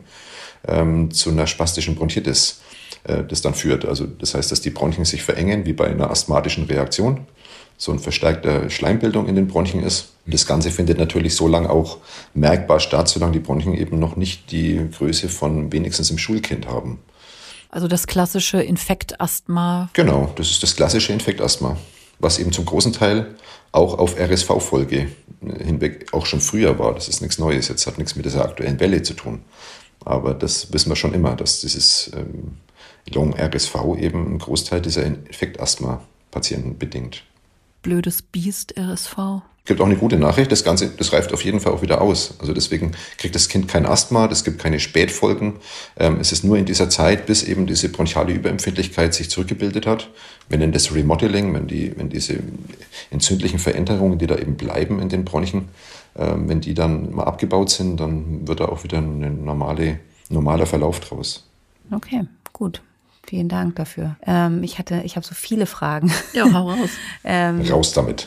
zu einer spastischen Bronchitis das dann führt. Also das heißt, dass die Bronchien sich verengen wie bei einer asthmatischen Reaktion, so eine verstärkte Schleimbildung in den Bronchien ist. Und das Ganze findet natürlich so lange auch merkbar statt, solange die Bronchien eben noch nicht die Größe von wenigstens im Schulkind haben. Also das klassische Infektasthma. Genau, das ist das klassische Infektasthma, was eben zum großen Teil auch auf RSV-Folge hinweg auch schon früher war. Das ist nichts Neues, jetzt hat nichts mit dieser aktuellen Welle zu tun. Aber das wissen wir schon immer, dass dieses Long-RSV eben einen Großteil dieser Infektasthma-Patienten bedingt. Blödes Biest, RSV. Es gibt auch eine gute Nachricht, das Ganze, das reift auf jeden Fall auch wieder aus. Also deswegen kriegt das Kind kein Asthma, es gibt keine Spätfolgen. Es ist nur in dieser Zeit, bis eben diese bronchiale Überempfindlichkeit sich zurückgebildet hat. Wir nennen das Remodeling, wenn diese entzündlichen Veränderungen, die da eben bleiben in den Bronchien, wenn die dann mal abgebaut sind, dann wird da auch wieder ein normaler Verlauf draus. Okay, gut. Vielen Dank dafür. Ich habe so viele Fragen. Ja, hau raus. Raus damit.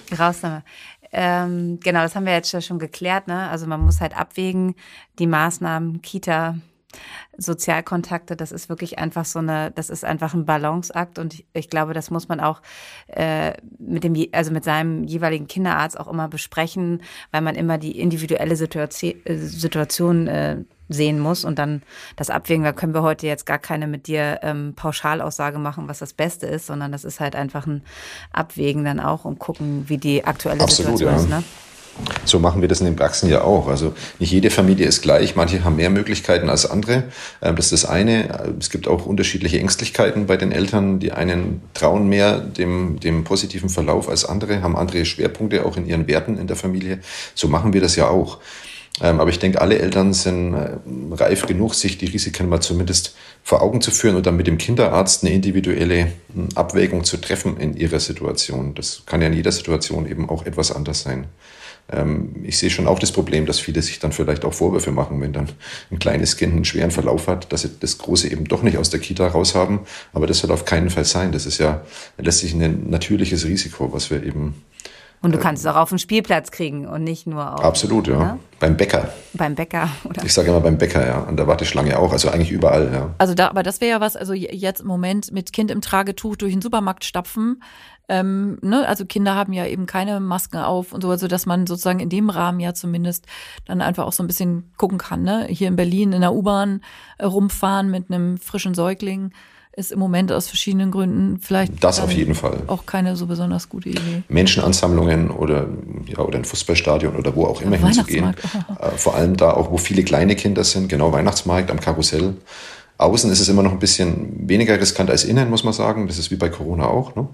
Genau, das haben wir jetzt schon geklärt, ne? Also man muss halt abwägen, die Maßnahmen, Kita, Sozialkontakte, das ist wirklich einfach das ist einfach ein Balanceakt und ich glaube, das muss man auch mit seinem jeweiligen Kinderarzt auch immer besprechen, weil man immer die individuelle Situation sehen muss und dann das abwägen. Da können wir heute jetzt gar keine mit dir Pauschalaussage machen, was das Beste ist, sondern das ist halt einfach ein Abwägen dann auch und gucken, wie die aktuelle Situation ist. Ne? So machen wir das in den Praxen ja auch. Also nicht jede Familie ist gleich. Manche haben mehr Möglichkeiten als andere. Das ist das eine. Es gibt auch unterschiedliche Ängstlichkeiten bei den Eltern. Die einen trauen mehr dem positiven Verlauf als andere, haben andere Schwerpunkte auch in ihren Werten in der Familie. So machen wir das ja auch. Aber ich denke, alle Eltern sind reif genug, sich die Risiken mal zumindest vor Augen zu führen und dann mit dem Kinderarzt eine individuelle Abwägung zu treffen in ihrer Situation. Das kann ja in jeder Situation eben auch etwas anders sein. Ich sehe schon auch das Problem, dass viele sich dann vielleicht auch Vorwürfe machen, wenn dann ein kleines Kind einen schweren Verlauf hat, dass sie das Große eben doch nicht aus der Kita raus haben. Aber das soll auf keinen Fall sein. Das ist ja letztlich ein natürliches Risiko, was wir eben... Und du kannst es auch auf den Spielplatz kriegen und nicht nur auf... Absolut, ja. Ne? Beim Bäcker. Beim Bäcker, oder? Ich sage immer beim Bäcker, ja. An der Warteschlange auch, also eigentlich überall, ja. Aber das wäre ja was, also jetzt im Moment mit Kind im Tragetuch durch den Supermarkt stapfen, also Kinder haben ja eben keine Masken auf und so, also dass man sozusagen in dem Rahmen ja zumindest dann einfach auch so ein bisschen gucken kann, ne? Hier in Berlin in der U-Bahn rumfahren mit einem frischen Säugling ist im Moment aus verschiedenen Gründen vielleicht das auf jeden Fall auch keine so besonders gute Idee. Menschenansammlungen oder ein Fußballstadion oder wo auch immer hinzugehen. Vor allem da auch, wo viele kleine Kinder sind, genau, Weihnachtsmarkt am Karussell. Außen ist es immer noch ein bisschen weniger riskant als innen, muss man sagen. Das ist wie bei Corona auch. Ne?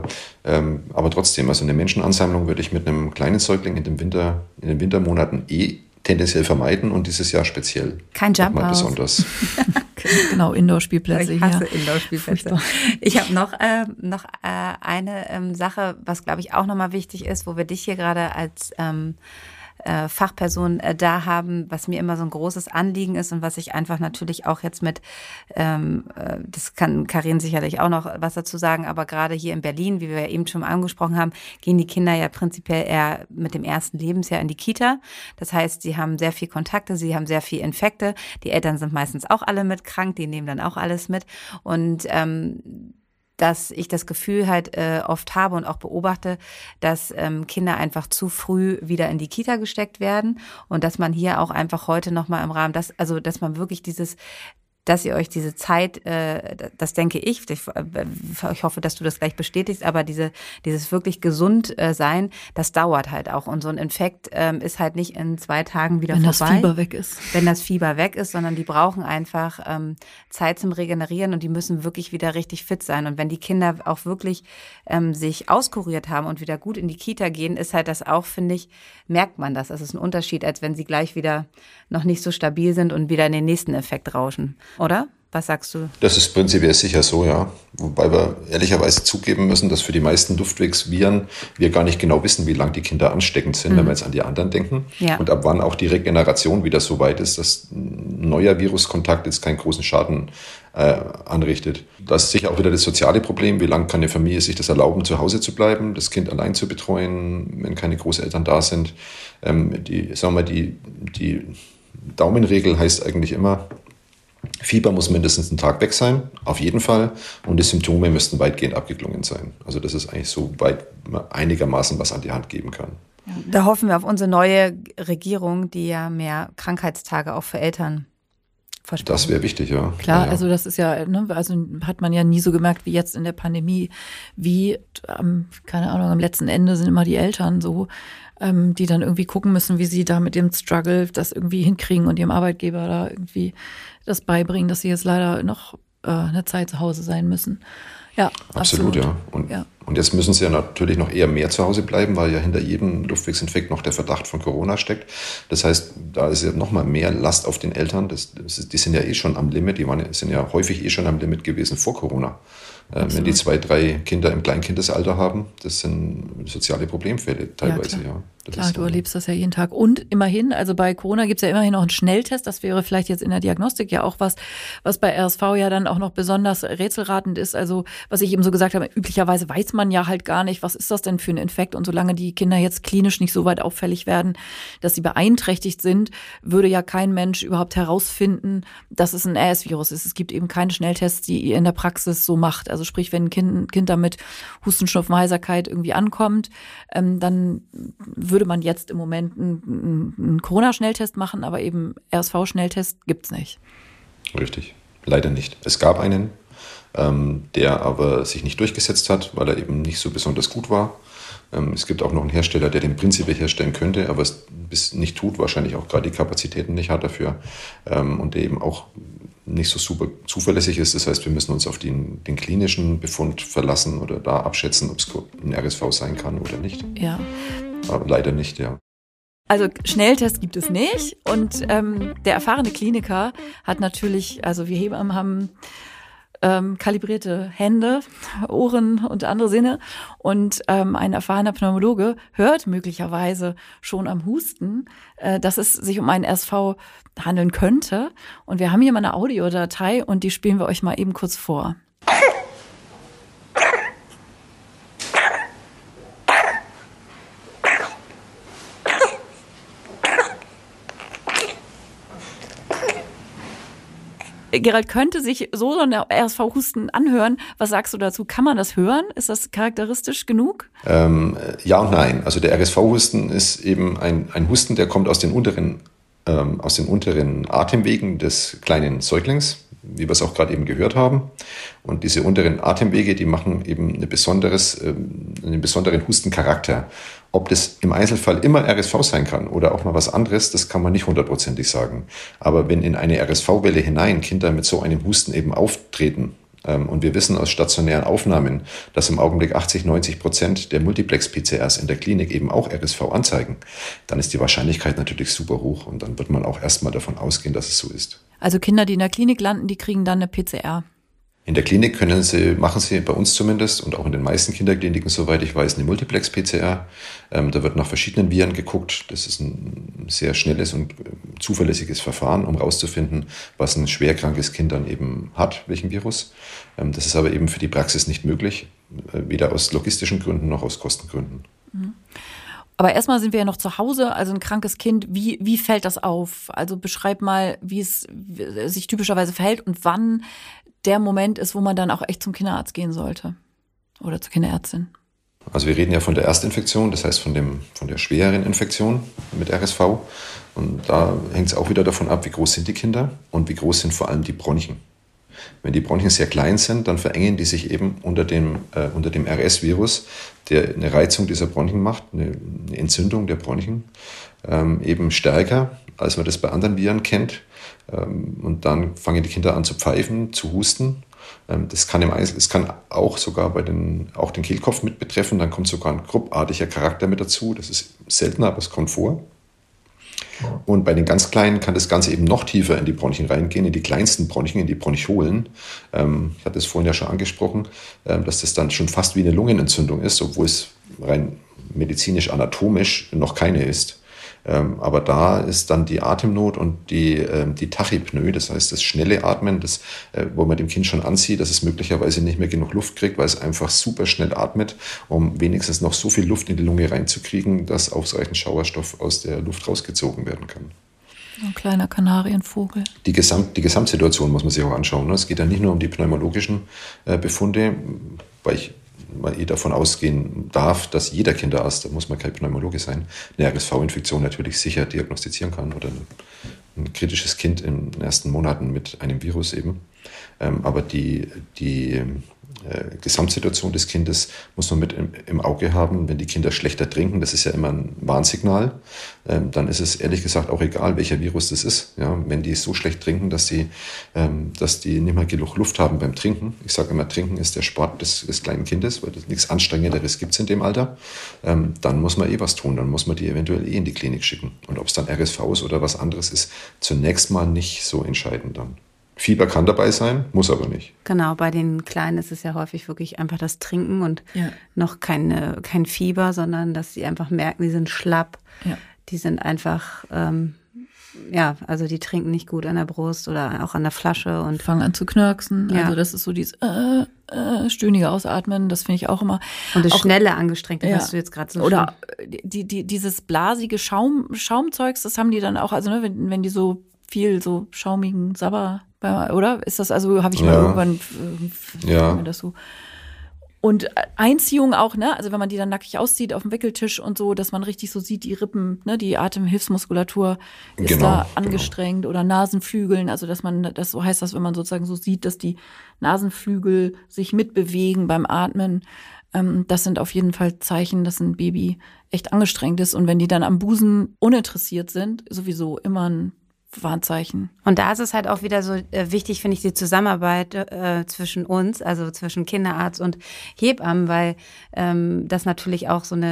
Aber trotzdem, also eine Menschenansammlung würde ich mit einem kleinen Säugling in den Wintermonaten tendenziell vermeiden und dieses Jahr speziell. Kein Jump-House. Besonders. Genau, Indoor-Spielplätze. Ich hasse Indoor-Spielplätze. Ich habe noch eine Sache, was glaube ich auch nochmal wichtig ist, wo wir dich hier gerade als Fachperson da haben, was mir immer so ein großes Anliegen ist und was ich einfach natürlich auch jetzt mit, das kann Karin sicherlich auch noch was dazu sagen, aber gerade hier in Berlin, wie wir ja eben schon angesprochen haben, gehen die Kinder ja prinzipiell eher mit dem ersten Lebensjahr in die Kita. Das heißt, sie haben sehr viel Kontakte, sie haben sehr viel Infekte. Die Eltern sind meistens auch alle mit krank, die nehmen dann auch alles mit. Und dass ich das Gefühl halt oft habe und auch beobachte, dass Kinder einfach zu früh wieder in die Kita gesteckt werden und dass man hier auch einfach heute nochmal im Rahmen, dass man wirklich dass ihr euch diese Zeit, das denke ich hoffe, dass du das gleich bestätigst, aber dieses wirklich gesund sein, das dauert halt auch. Und so ein Infekt ist halt nicht in 2 Tagen wieder vorbei. Wenn das Fieber weg ist. Wenn das Fieber weg ist, sondern die brauchen einfach Zeit zum Regenerieren und die müssen wirklich wieder richtig fit sein. Und wenn die Kinder auch wirklich sich auskuriert haben und wieder gut in die Kita gehen, ist halt das auch, finde ich, merkt man das. Das ist ein Unterschied, als wenn sie gleich wieder noch nicht so stabil sind und wieder in den nächsten Effekt rauschen. Oder? Was sagst du? Das ist prinzipiell sicher so, ja. Wobei wir ehrlicherweise zugeben müssen, dass für die meisten Luftwegsviren wir gar nicht genau wissen, wie lange die Kinder ansteckend sind, wenn wir jetzt an die anderen denken. Ja. Und ab wann auch die Regeneration wieder so weit ist, dass ein neuer Viruskontakt jetzt keinen großen Schaden anrichtet. Das ist sicher auch wieder das soziale Problem. Wie lange kann eine Familie sich das erlauben, zu Hause zu bleiben, das Kind allein zu betreuen, wenn keine Großeltern da sind? Die Daumenregel heißt eigentlich immer, Fieber muss mindestens einen Tag weg sein, auf jeden Fall. Und die Symptome müssten weitgehend abgeklungen sein. Also das ist eigentlich so weit man einigermaßen was an die Hand geben kann. Da hoffen wir auf unsere neue Regierung, die ja mehr Krankheitstage auch für Eltern versprechen. Das wäre wichtig, ja. Klar, ja. also das ist ja, ne, also hat man ja nie so gemerkt wie jetzt in der Pandemie, wie, keine Ahnung, am letzten Ende sind immer die Eltern so, die dann irgendwie gucken müssen, wie sie da mit dem Struggle das irgendwie hinkriegen und ihrem Arbeitgeber da irgendwie das beibringen, dass sie jetzt leider noch eine Zeit zu Hause sein müssen. Ja, absolut. Ja. Und jetzt müssen sie ja natürlich noch eher mehr zu Hause bleiben, weil ja hinter jedem Luftwegsinfekt noch der Verdacht von Corona steckt. Das heißt, da ist ja noch mal mehr Last auf den Eltern. Die sind ja eh schon am Limit, sind ja häufig eh schon am Limit gewesen vor Corona. Wenn die 2, 3 Kinder im Kleinkindesalter haben, das sind soziale Problemfälle teilweise, ja. Klar, du erlebst das ja jeden Tag. Und immerhin, also bei Corona gibt's ja immerhin noch einen Schnelltest. Das wäre vielleicht jetzt in der Diagnostik ja auch was bei RSV ja dann auch noch besonders rätselratend ist. Also was ich eben so gesagt habe, üblicherweise weiß man ja halt gar nicht, was ist das denn für ein Infekt. Und solange die Kinder jetzt klinisch nicht so weit auffällig werden, dass sie beeinträchtigt sind, würde ja kein Mensch überhaupt herausfinden, dass es ein RS-Virus ist. Es gibt eben keine Schnelltests, die ihr in der Praxis so macht. Also sprich, wenn ein Kind damit Husten, Schnupfen, Heiserkeit irgendwie ankommt, dann würde man jetzt im Moment einen Corona-Schnelltest machen, aber eben RSV-Schnelltest gibt's nicht. Richtig, leider nicht. Es gab einen, der aber sich nicht durchgesetzt hat, weil er eben nicht so besonders gut war. Es gibt auch noch einen Hersteller, der den prinzipiell herstellen könnte, aber es bis nicht tut, wahrscheinlich auch gerade die Kapazitäten nicht hat dafür und der eben auch nicht so super zuverlässig ist. Das heißt, wir müssen uns auf den klinischen Befund verlassen oder da abschätzen, ob es ein RSV sein kann oder nicht. Ja. Aber leider nicht, ja. Also Schnelltest gibt es nicht und der erfahrene Kliniker hat natürlich, also wir Hebammen haben kalibrierte Hände, Ohren und andere Sinne und ein erfahrener Pneumologe hört möglicherweise schon am Husten, dass es sich um einen RSV handeln könnte und wir haben hier mal eine Audiodatei und die spielen wir euch mal eben kurz vor. Gerald, könnte sich so ein RSV-Husten anhören. Was sagst du dazu? Kann man das hören? Ist das charakteristisch genug? Ja und nein. Also der RSV-Husten ist eben ein Husten, der kommt aus den unteren Atemwegen des kleinen Säuglings, wie wir es auch gerade eben gehört haben. Und diese unteren Atemwege, die machen eben einen besonderen Hustencharakter. Ob das im Einzelfall immer RSV sein kann oder auch mal was anderes, das kann man nicht 100% sagen. Aber wenn in eine RSV-Welle hinein Kinder mit so einem Husten eben auftreten, und wir wissen aus stationären Aufnahmen, dass im Augenblick 80-90% der Multiplex-PCRs in der Klinik eben auch RSV anzeigen, dann ist die Wahrscheinlichkeit natürlich super hoch und dann wird man auch erstmal davon ausgehen, dass es so ist. Also Kinder, die in der Klinik landen, die kriegen dann eine PCR? In der Klinik machen sie bei uns zumindest und auch in den meisten Kinderkliniken, soweit ich weiß, eine Multiplex-PCR. Da wird nach verschiedenen Viren geguckt. Das ist ein sehr schnelles und zuverlässiges Verfahren, um herauszufinden, was ein schwerkrankes Kind dann eben hat, welchen Virus. Das ist aber eben für die Praxis nicht möglich, weder aus logistischen Gründen noch aus Kostengründen. Aber erstmal sind wir ja noch zu Hause, also ein krankes Kind. Wie fällt das auf? Also beschreib mal, wie es sich typischerweise verhält und wann der Moment ist, wo man dann auch echt zum Kinderarzt gehen sollte oder zur Kinderärztin. Also wir reden ja von der Erstinfektion, das heißt von der schwereren Infektion mit RSV. Und da hängt es auch wieder davon ab, wie groß sind die Kinder und wie groß sind vor allem die Bronchien. Wenn die Bronchien sehr klein sind, dann verengen die sich eben unter dem RS-Virus, der eine Reizung dieser Bronchien macht, eine Entzündung der Bronchien, eben stärker, als man das bei anderen Viren kennt. Und dann fangen die Kinder an zu pfeifen, zu husten. Das kann auch sogar auch den Kehlkopf mit betreffen. Dann kommt sogar ein gruppartiger Charakter mit dazu. Das ist seltener, aber es kommt vor. Und bei den ganz Kleinen kann das Ganze eben noch tiefer in die Bronchien reingehen, in die kleinsten Bronchien, in die Bronchiolen. Ich hatte es vorhin ja schon angesprochen, dass das dann schon fast wie eine Lungenentzündung ist, obwohl es rein medizinisch, anatomisch noch keine ist. Aber da ist dann die Atemnot und die Tachypnoe, das heißt das schnelle Atmen, wo man dem Kind schon ansieht, dass es möglicherweise nicht mehr genug Luft kriegt, weil es einfach super schnell atmet, um wenigstens noch so viel Luft in die Lunge reinzukriegen, dass ausreichend Sauerstoff aus der Luft rausgezogen werden kann. Ein kleiner Kanarienvogel. Die Gesamtsituation muss man sich auch anschauen. Es geht ja nicht nur um die pneumologischen Befunde, weil davon ausgehen darf, dass jeder Kinderarzt, da muss man kein Pneumologe sein, eine RSV-Infektion natürlich sicher diagnostizieren kann oder ein kritisches Kind in den ersten Monaten mit einem Virus eben. Aber die Gesamtsituation des Kindes muss man mit im Auge haben. Wenn die Kinder schlechter trinken, das ist ja immer ein Warnsignal, dann ist es ehrlich gesagt auch egal, welcher Virus das ist. Ja, wenn die so schlecht trinken, dass die nicht mehr genug Luft haben beim Trinken. Ich sage immer, Trinken ist der Sport des kleinen Kindes, weil es nichts Anstrengenderes gibt in dem Alter. Dann muss man was tun, dann muss man die eventuell in die Klinik schicken. Und ob es dann RSV ist oder was anderes, ist zunächst mal nicht so entscheidend dann. Fieber kann dabei sein, muss aber nicht. Genau, bei den Kleinen ist es ja häufig wirklich einfach das Trinken und noch kein Fieber, sondern dass sie einfach merken, die sind schlapp, die sind einfach, also die trinken nicht gut an der Brust oder auch an der Flasche. Und fangen an zu knirksen, also das ist so dieses stöhnige Ausatmen, das finde ich auch immer. Und das auch, schnelle Angestrengte, was du jetzt gerade so oder dieses blasige Schaumzeugs, das haben die dann auch, also wenn die so viel so schaumigen Sabber, oder? Ist das, also habe ich mal irgendwann mir das so. Und Einziehung auch, ne? Also wenn man die dann nackig auszieht auf dem Wickeltisch und so, dass man richtig so sieht, die Rippen, ne? Die Atemhilfsmuskulatur ist da angestrengt oder Nasenflügeln, also dass man, das so heißt das, wenn man sozusagen so sieht, dass die Nasenflügel sich mitbewegen beim Atmen. Das sind auf jeden Fall Zeichen, dass ein Baby echt angestrengt ist. Und wenn die dann am Busen uninteressiert sind, sowieso immer ein Warnzeichen. Und da ist es halt auch wieder so wichtig, finde ich, die Zusammenarbeit zwischen uns, also zwischen Kinderarzt und Hebammen, weil das natürlich auch so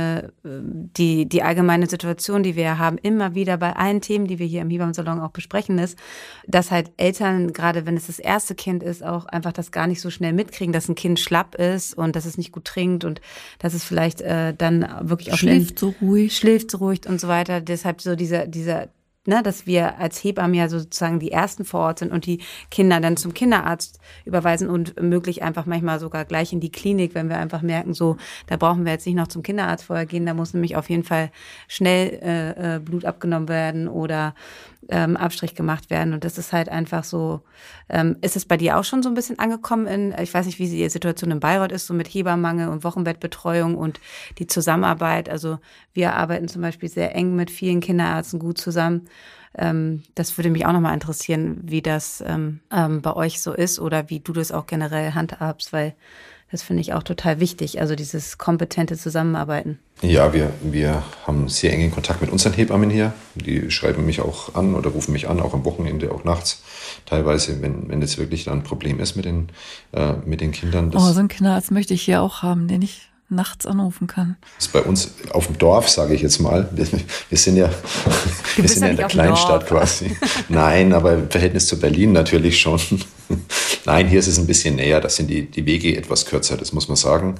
die allgemeine Situation, die wir haben, immer wieder bei allen Themen, die wir hier im Hebammensalon auch besprechen, ist, dass halt Eltern, gerade wenn es das erste Kind ist, auch einfach das gar nicht so schnell mitkriegen, dass ein Kind schlapp ist und dass es nicht gut trinkt und dass es vielleicht dann wirklich auch schläft so ruhig und so weiter. Deshalb so dieser dass wir als Hebammen ja sozusagen die Ersten vor Ort sind und die Kinder dann zum Kinderarzt überweisen und möglich einfach manchmal sogar gleich in die Klinik, wenn wir einfach merken, so, da brauchen wir jetzt nicht noch zum Kinderarzt vorher gehen, da muss nämlich auf jeden Fall schnell Blut abgenommen werden oder Abstrich gemacht werden. Und das ist halt einfach so, ist es bei dir auch schon so ein bisschen angekommen ich weiß nicht, wie die Situation in Bayreuth ist, so mit Hebammenmangel und Wochenbettbetreuung und die Zusammenarbeit. Also wir arbeiten zum Beispiel sehr eng mit vielen Kinderärzten gut zusammen. Das würde mich auch nochmal interessieren, wie das bei euch so ist oder wie du das auch generell handhabst, weil das finde ich auch total wichtig, also dieses kompetente Zusammenarbeiten. Ja, wir haben sehr engen Kontakt mit unseren Hebammen hier. Die schreiben mich auch an oder rufen mich an, auch am Wochenende, auch nachts. Teilweise, wenn jetzt wirklich da ein Problem ist mit den Kindern. So einen Kinderarzt möchte ich hier auch haben, den ich nachts anrufen kann. Das ist bei uns auf dem Dorf, sage ich jetzt mal. Wir sind ja Wir sind ja in der Kleinstadt quasi. Nein, aber im Verhältnis zu Berlin natürlich schon. Nein, hier ist es ein bisschen näher, da sind die Wege etwas kürzer, das muss man sagen.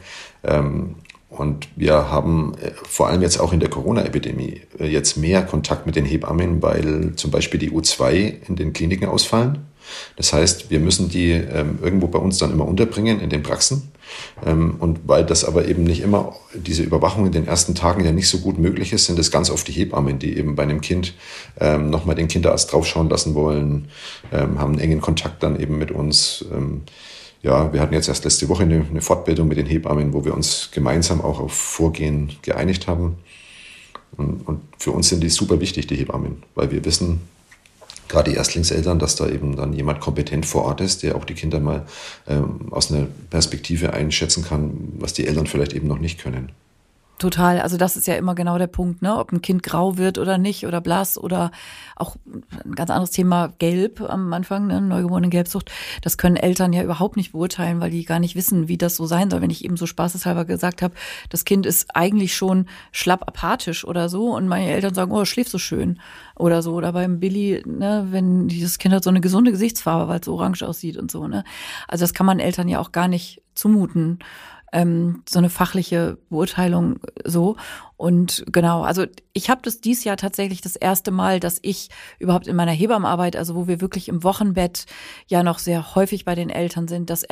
Und wir haben vor allem jetzt auch in der Corona-Epidemie jetzt mehr Kontakt mit den Hebammen, weil zum Beispiel die U2 in den Kliniken ausfallen. Das heißt, wir müssen die irgendwo bei uns dann immer unterbringen in den Praxen. Und weil das aber eben nicht immer, diese Überwachung in den ersten Tagen ja nicht so gut möglich ist, sind es ganz oft die Hebammen, die eben bei einem Kind nochmal den Kinderarzt draufschauen lassen wollen, haben einen engen Kontakt dann eben mit uns. Ja, wir hatten jetzt erst letzte Woche eine Fortbildung mit den Hebammen, wo wir uns gemeinsam auch auf Vorgehen geeinigt haben. Und für uns sind die super wichtig, die Hebammen, weil wir wissen, gerade die Erstlingseltern, dass da eben dann jemand kompetent vor Ort ist, der auch die Kinder mal aus einer Perspektive einschätzen kann, was die Eltern vielleicht eben noch nicht können. Total, also das ist ja immer genau der Punkt, ne? Ob ein Kind grau wird oder nicht oder blass oder auch ein ganz anderes Thema gelb am Anfang, ne? Neugeborene Gelbsucht. Das können Eltern ja überhaupt nicht beurteilen, weil die gar nicht wissen, wie das so sein soll. Wenn ich eben so spaßeshalber gesagt habe, das Kind ist eigentlich schon schlapp apathisch oder so und meine Eltern sagen, oh, schläft so schön oder so. Oder beim Billy, ne, wenn dieses Kind hat so eine gesunde Gesichtsfarbe, weil es so orange aussieht und so, ne? Also das kann man Eltern ja auch gar nicht zumuten. So eine fachliche Beurteilung so. Und genau, also ich habe das dieses Jahr tatsächlich das erste Mal, dass ich überhaupt in meiner Hebammenarbeit, also wo wir wirklich im Wochenbett ja noch sehr häufig bei den Eltern sind, dass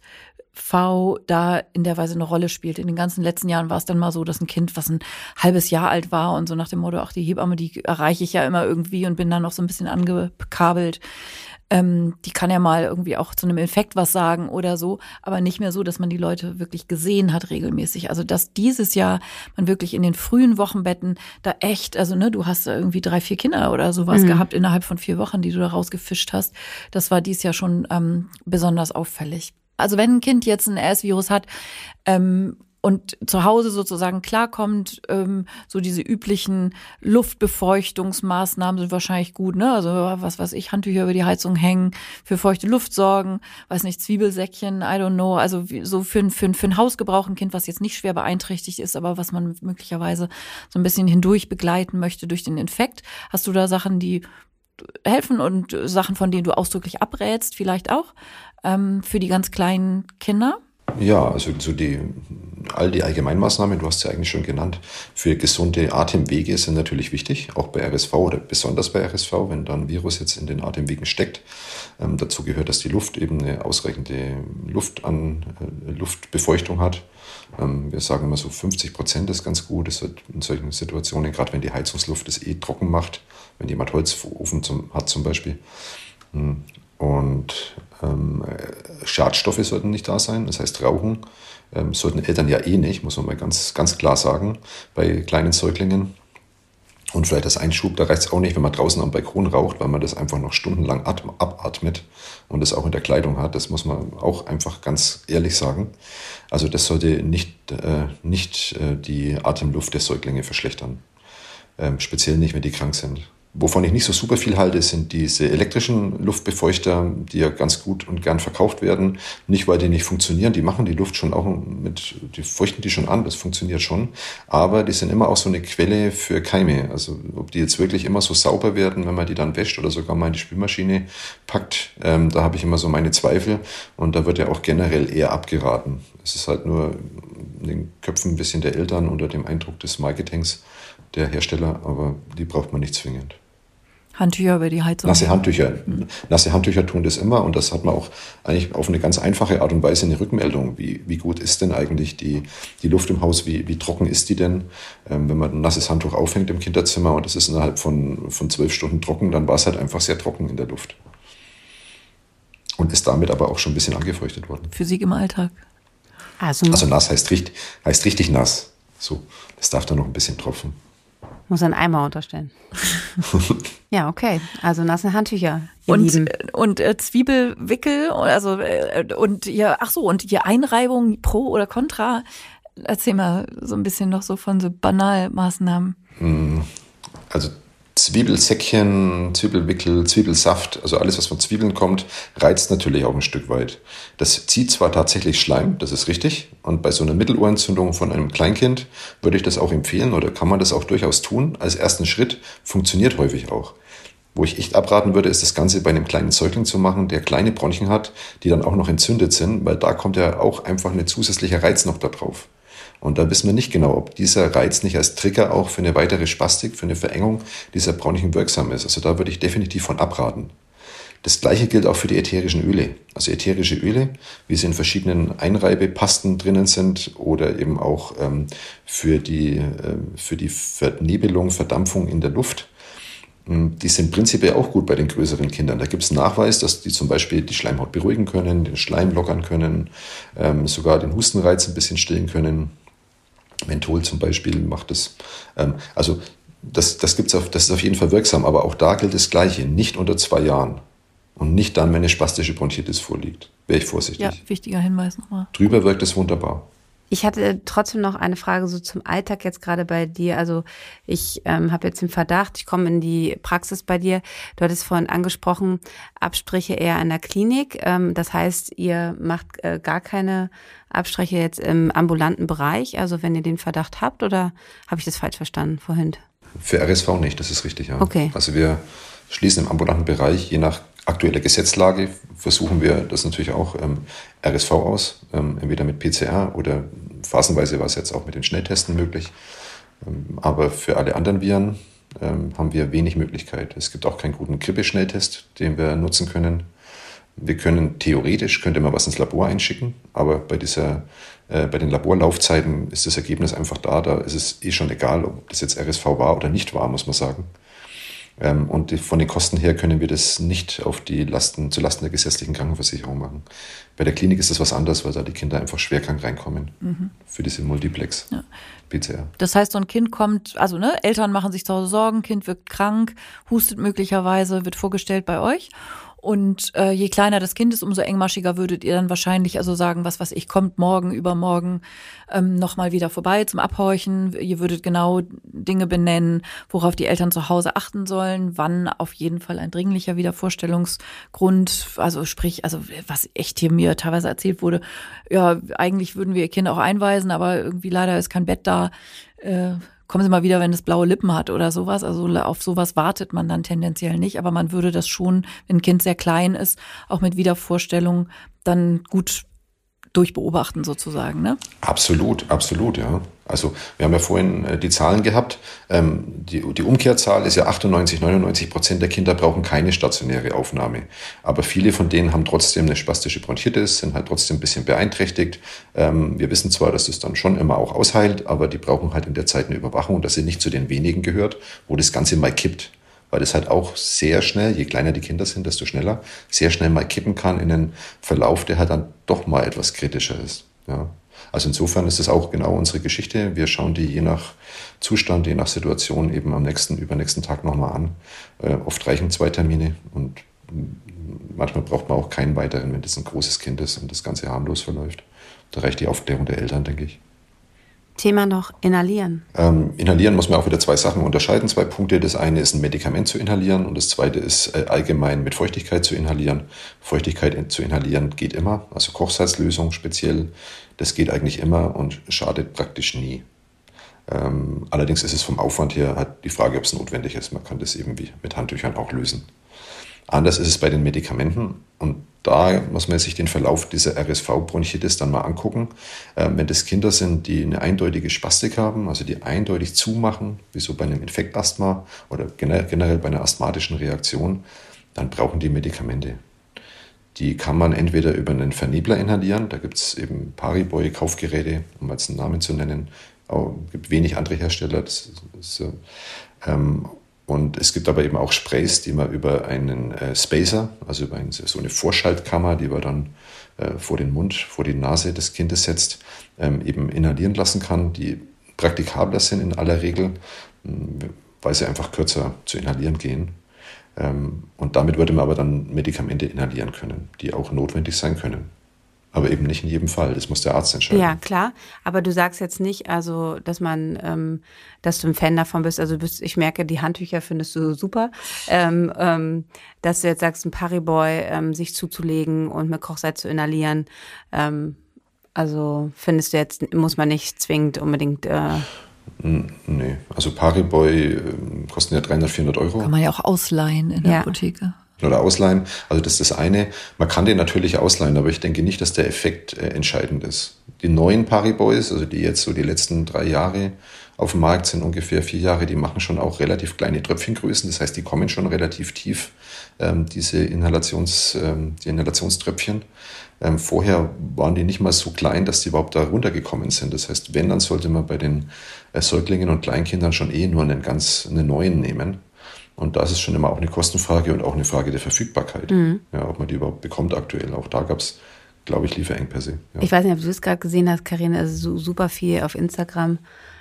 RSV da in der Weise eine Rolle spielt. In den ganzen letzten Jahren war es dann mal so, dass ein Kind, was ein halbes Jahr alt war und so nach dem Motto, ach, die Hebamme, die erreiche ich ja immer irgendwie und bin dann noch so ein bisschen angekabelt. Die kann ja mal irgendwie auch zu einem Infekt was sagen oder so, aber nicht mehr so, dass man die Leute wirklich gesehen hat regelmäßig. Also dass dieses Jahr man wirklich in den frühen Wochenbetten da echt, also ne, du hast da irgendwie 3, 4 Kinder oder sowas gehabt innerhalb von 4 Wochen, die du da rausgefischt hast. Das war dieses Jahr schon besonders auffällig. Also wenn ein Kind jetzt ein RS-Virus hat, und zu Hause sozusagen klarkommt, so diese üblichen Luftbefeuchtungsmaßnahmen sind wahrscheinlich gut, ne? Also was weiß ich, Handtücher über die Heizung hängen, für feuchte Luft sorgen, weiß nicht, Zwiebelsäckchen, I don't know. Also so für ein Hausgebrauch ein Kind, was jetzt nicht schwer beeinträchtigt ist, aber was man möglicherweise so ein bisschen hindurch begleiten möchte durch den Infekt. Hast du da Sachen, die helfen und Sachen, von denen du ausdrücklich abrätst, vielleicht auch für die ganz kleinen Kinder? Ja, also all die Allgemeinmaßnahmen, du hast ja eigentlich schon genannt, für gesunde Atemwege sind natürlich wichtig, auch bei RSV oder besonders bei RSV, wenn da ein Virus jetzt in den Atemwegen steckt. Dazu gehört, dass die Luft eben eine ausreichende Luftbefeuchtung hat. Wir sagen immer so 50% ist ganz gut. Das wird in solchen Situationen, gerade wenn die Heizungsluft es trocken macht, wenn jemand Holzofen hat zum Beispiel. Und Schadstoffe sollten nicht da sein, das heißt Rauchen sollten Eltern ja nicht, muss man mal ganz, ganz klar sagen, bei kleinen Säuglingen. Und vielleicht als Einschub, da reicht es auch nicht, wenn man draußen am Balkon raucht, weil man das einfach noch stundenlang abatmet und das auch in der Kleidung hat. Das muss man auch einfach ganz ehrlich sagen. Also das sollte nicht die Atemluft der Säuglinge verschlechtern, speziell nicht, wenn die krank sind. Wovon ich nicht so super viel halte, sind diese elektrischen Luftbefeuchter, die ja ganz gut und gern verkauft werden. Nicht, weil die nicht funktionieren, die machen die Luft schon auch die feuchten die schon an, das funktioniert schon. Aber die sind immer auch so eine Quelle für Keime. Also ob die jetzt wirklich immer so sauber werden, wenn man die dann wäscht oder sogar mal in die Spülmaschine packt, da habe ich immer so meine Zweifel. Und da wird ja auch generell eher abgeraten. Es ist halt nur in den Köpfen ein bisschen der Eltern unter dem Eindruck des Marketings der Hersteller, aber die braucht man nicht zwingend. Handtücher über die Heizung. Nasse Handtücher tun das immer und das hat man auch eigentlich auf eine ganz einfache Art und Weise eine Rückmeldung. Wie gut ist denn eigentlich die Luft im Haus? Wie trocken ist die denn? Wenn man ein nasses Handtuch aufhängt im Kinderzimmer und es ist innerhalb von 12 Stunden trocken, dann war es halt einfach sehr trocken in der Luft. Und ist damit aber auch schon ein bisschen angefeuchtet worden. Physik im Alltag. Also nass heißt richtig nass. So, das darf dann noch ein bisschen tropfen. Muss einen Eimer unterstellen. Ja, okay. Also nasse Handtücher. Und Zwiebelwickel, also und ihr Einreibung pro oder contra. Erzähl mal so ein bisschen noch so von so Banalmaßnahmen. Also Zwiebelsäckchen, Zwiebelwickel, Zwiebelsaft, also alles, was von Zwiebeln kommt, reizt natürlich auch ein Stück weit. Das zieht zwar tatsächlich Schleim, das ist richtig, und bei so einer Mittelohrentzündung von einem Kleinkind würde ich das auch empfehlen oder kann man das auch durchaus tun. Als ersten Schritt funktioniert häufig auch. Wo ich echt abraten würde, ist das Ganze bei einem kleinen Säugling zu machen, der kleine Bronchien hat, die dann auch noch entzündet sind, weil da kommt ja auch einfach ein zusätzlicher Reiz noch da drauf. Und da wissen wir nicht genau, ob dieser Reiz nicht als Trigger auch für eine weitere Spastik, für eine Verengung dieser Bronchien wirksam ist. Also da würde ich definitiv von abraten. Das Gleiche gilt auch für die ätherischen Öle. Also ätherische Öle, wie sie in verschiedenen Einreibepasten drinnen sind oder eben auch für die Vernebelung, Verdampfung in der Luft. Die sind prinzipiell auch gut bei den größeren Kindern. Da gibt es einen Nachweis, dass die zum Beispiel die Schleimhaut beruhigen können, den Schleim lockern können, sogar den Hustenreiz ein bisschen stillen können. Menthol zum Beispiel macht es. Also das ist auf jeden Fall wirksam, aber auch da gilt das Gleiche. Nicht unter 2 Jahren und nicht dann, wenn eine spastische Bronchitis vorliegt. Wäre ich vorsichtig. Ja, wichtiger Hinweis nochmal. Drüber wirkt es wunderbar. Ich hatte trotzdem noch eine Frage so zum Alltag jetzt gerade bei dir. Also ich habe jetzt den Verdacht, ich komme in die Praxis bei dir. Du hattest vorhin angesprochen, Abstriche eher an der Klinik. Das heißt, ihr macht gar keine Abstriche jetzt im ambulanten Bereich, also wenn ihr den Verdacht habt, oder habe ich das falsch verstanden vorhin? Für RSV nicht, das ist richtig, ja. Okay. Also wir schließen im ambulanten Bereich, je nach aktueller Gesetzlage, versuchen wir das natürlich auch RSV aus, entweder mit PCR oder phasenweise war es jetzt auch mit den Schnelltesten möglich. Aber für alle anderen Viren haben wir wenig Möglichkeit. Es gibt auch keinen guten Grippeschnelltest, den wir nutzen können. Wir können theoretisch, könnte man was ins Labor einschicken, aber bei den Laborlaufzeiten ist das Ergebnis einfach da. Da ist es eh schon egal, ob das jetzt RSV war oder nicht war, muss man sagen. Und von den Kosten her können wir das nicht auf zulasten der gesetzlichen Krankenversicherung machen. Bei der Klinik ist das was anderes, weil da die Kinder einfach schwerkrank reinkommen für diese Multiplex-PCR. Das heißt, so ein Kind kommt, also Eltern machen sich zu Hause Sorgen, Kind wird krank, hustet möglicherweise, wird vorgestellt bei euch. Und je kleiner das Kind ist, umso engmaschiger würdet ihr dann wahrscheinlich also sagen, was weiß ich, kommt morgen, übermorgen nochmal wieder vorbei zum Abhorchen. Ihr würdet genau Dinge benennen, worauf die Eltern zu Hause achten sollen, wann auf jeden Fall ein dringlicher Wiedervorstellungsgrund, also sprich, also was echt hier mir teilweise erzählt wurde, ja, eigentlich würden wir ihr Kind auch einweisen, aber irgendwie leider ist kein Bett da, kommen Sie mal wieder, wenn es blaue Lippen hat oder sowas. Also auf sowas wartet man dann tendenziell nicht. Aber man würde das schon, wenn ein Kind sehr klein ist, auch mit Wiedervorstellung dann gut durchbeobachten sozusagen, ne? Absolut, ja. Also wir haben ja vorhin die Zahlen gehabt. Die Umkehrzahl ist ja 98-99% der Kinder brauchen keine stationäre Aufnahme. Aber viele von denen haben trotzdem eine spastische Bronchitis, sind halt trotzdem ein bisschen beeinträchtigt. Wir wissen zwar, dass es dann schon immer auch ausheilt, aber die brauchen halt in der Zeit eine Überwachung, dass sie nicht zu den wenigen gehört, wo das Ganze mal kippt. Weil das halt auch sehr schnell, je kleiner die Kinder sind, desto schneller, sehr schnell mal kippen kann in einen Verlauf, der halt dann doch mal etwas kritischer ist. Ja. Also insofern ist das auch genau unsere Geschichte. Wir schauen die je nach Zustand, je nach Situation eben übernächsten Tag nochmal an. Oft reichen 2 Termine und manchmal braucht man auch keinen weiteren, wenn das ein großes Kind ist und das Ganze harmlos verläuft. Da reicht die Aufklärung der Eltern, denke ich. Thema noch Inhalieren. Inhalieren muss man auch wieder 2 Sachen unterscheiden, 2 Punkte. Das eine ist ein Medikament zu inhalieren und das zweite ist allgemein mit Feuchtigkeit zu inhalieren. Feuchtigkeit zu inhalieren geht immer, also Kochsalzlösung speziell, das geht eigentlich immer und schadet praktisch nie. Allerdings ist es vom Aufwand her halt die Frage, ob es notwendig ist. Man kann das eben wie mit Handtüchern auch lösen. Anders ist es bei den Medikamenten und da muss man sich den Verlauf dieser RSV-Bronchitis dann mal angucken. Wenn das Kinder sind, die eine eindeutige Spastik haben, also die eindeutig zumachen, wie so bei einem Infektasthma oder generell bei einer asthmatischen Reaktion, dann brauchen die Medikamente. Die kann man entweder über einen Vernebler inhalieren, da gibt es eben Pariboy, Kaufgeräte, um jetzt einen Namen zu nennen. Es gibt wenig andere Hersteller. Und es gibt aber eben auch Sprays, die man über einen Spacer, also über so eine Vorschaltkammer, die man dann vor den Mund, vor die Nase des Kindes setzt, eben inhalieren lassen kann, die praktikabler sind in aller Regel, weil sie einfach kürzer zu inhalieren gehen. Und damit würde man aber dann Medikamente inhalieren können, die auch notwendig sein können. Aber eben nicht in jedem Fall. Das muss der Arzt entscheiden. Ja, klar. Aber du sagst jetzt nicht, also, dass dass du ein Fan davon bist. Also ich merke, die Handtücher findest du super. Dass du jetzt sagst, ein Pariboy sich zuzulegen und mit Kochsalz zu inhalieren. Also findest du jetzt, muss man nicht zwingend unbedingt. Nee, also Pariboy kosten ja 300, 400 Euro. Kann man ja auch ausleihen in der Apotheke. Oder ausleihen. Also das ist das eine. Man kann den natürlich ausleihen, aber ich denke nicht, dass der Effekt entscheidend ist. Die neuen Pariboys, also die jetzt so die letzten 3 Jahre auf dem Markt sind, ungefähr 4 Jahre, die machen schon auch relativ kleine Tröpfchengrößen. Das heißt, die kommen schon relativ tief, die Inhalationströpfchen. Vorher waren die nicht mal so klein, dass die überhaupt da runtergekommen sind. Das heißt, wenn, dann sollte man bei den Säuglingen und Kleinkindern schon nur einen neuen nehmen. Und da ist es schon immer auch eine Kostenfrage und auch eine Frage der Verfügbarkeit. Ja, ob man die überhaupt bekommt aktuell. Auch da gab es, glaube ich, Lieferengpässe. Ja. Ich weiß nicht, ob du es gerade gesehen hast, Carina, also super viel auf Instagram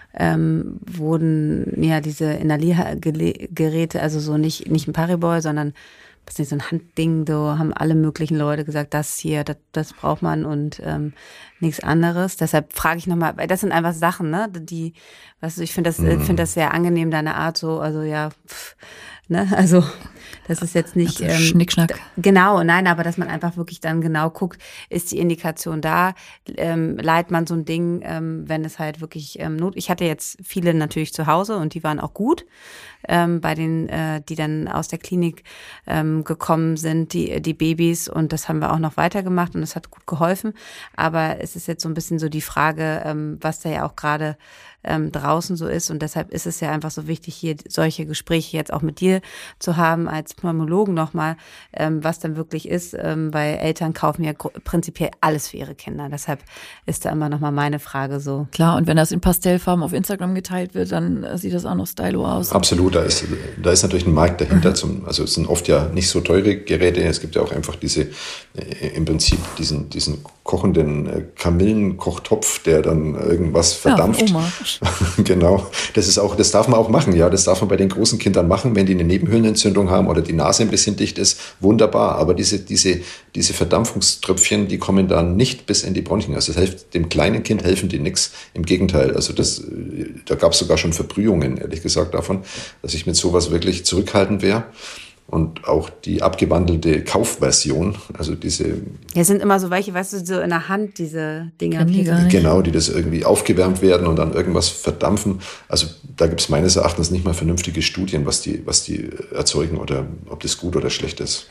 wurden ja diese Inhaliergeräte, also so nicht ein Pariboy, sondern so ein Handding, so haben alle möglichen Leute gesagt, das hier, das braucht man und nichts anderes. Deshalb frage ich nochmal, weil das sind einfach Sachen, ne, die, weißt du, ich finde das sehr angenehm, deine Art so, also ja, ne, also das ist jetzt nicht Schnickschnack. Genau, nein, aber dass man einfach wirklich dann genau guckt, ist die Indikation da, leiht man so ein Ding, wenn es halt wirklich ich hatte jetzt viele natürlich zu Hause und die waren auch gut, bei den, die dann aus der Klinik gekommen sind, die Babys, und das haben wir auch noch weitergemacht und das hat gut geholfen, aber es ist jetzt so ein bisschen so die Frage, was da ja auch gerade draußen so ist, und deshalb ist es ja einfach so wichtig, hier solche Gespräche jetzt auch mit dir zu haben als Pneumologen nochmal, was dann wirklich ist, weil Eltern kaufen ja prinzipiell alles für ihre Kinder, deshalb ist da immer nochmal meine Frage so. Klar, und wenn das in Pastellfarben auf Instagram geteilt wird, dann sieht das auch noch stylo aus. Absolut, da ist natürlich ein Markt dahinter, also es sind oft ja nicht so teure Geräte, es gibt ja auch einfach im Prinzip diesen kochenden Kamillenkochtopf, der dann irgendwas verdampft. Ja, Oma. Genau, das darf man auch machen, ja, das darf man bei den großen Kindern machen, wenn die eine Nebenhöhlenentzündung haben oder die Nase ein bisschen dicht ist, wunderbar, aber diese Verdampfungströpfchen, die kommen dann nicht bis in die Bronchien, also das hilft, dem kleinen Kind helfen die nichts, im Gegenteil, also da gab es sogar schon Verbrühungen, ehrlich gesagt, davon, dass ich mit sowas wirklich zurückhaltend wäre. Und auch die abgewandelte Kaufversion, also diese... Ja, sind immer so welche, weißt du, so in der Hand, diese Dinger. Genau, die das irgendwie aufgewärmt werden und dann irgendwas verdampfen. Also da gibt es meines Erachtens nicht mal vernünftige Studien, was die erzeugen oder ob das gut oder schlecht ist.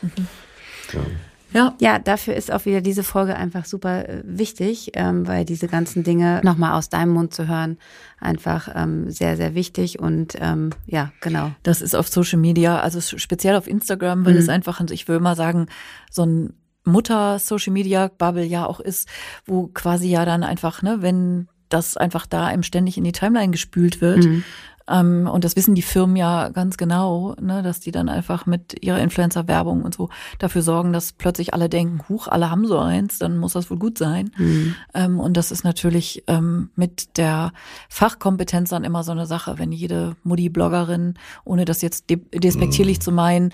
Ja, dafür ist auch wieder diese Folge einfach super wichtig, weil diese ganzen Dinge nochmal aus deinem Mund zu hören, einfach sehr, sehr wichtig und ja, genau. Das ist auf Social Media, also speziell auf Instagram, weil es einfach, ich will mal sagen, so ein Mutter-Social-Media-Bubble ja auch ist, wo quasi ja dann einfach, ne, wenn das einfach da einem ständig in die Timeline gespült wird, und das wissen die Firmen ja ganz genau, ne, dass die dann einfach mit ihrer Influencer-Werbung und so dafür sorgen, dass plötzlich alle denken, huch, alle haben so eins, dann muss das wohl gut sein. Und das ist natürlich mit der Fachkompetenz dann immer so eine Sache, wenn jede Mutti-Bloggerin, ohne das jetzt despektierlich zu meinen,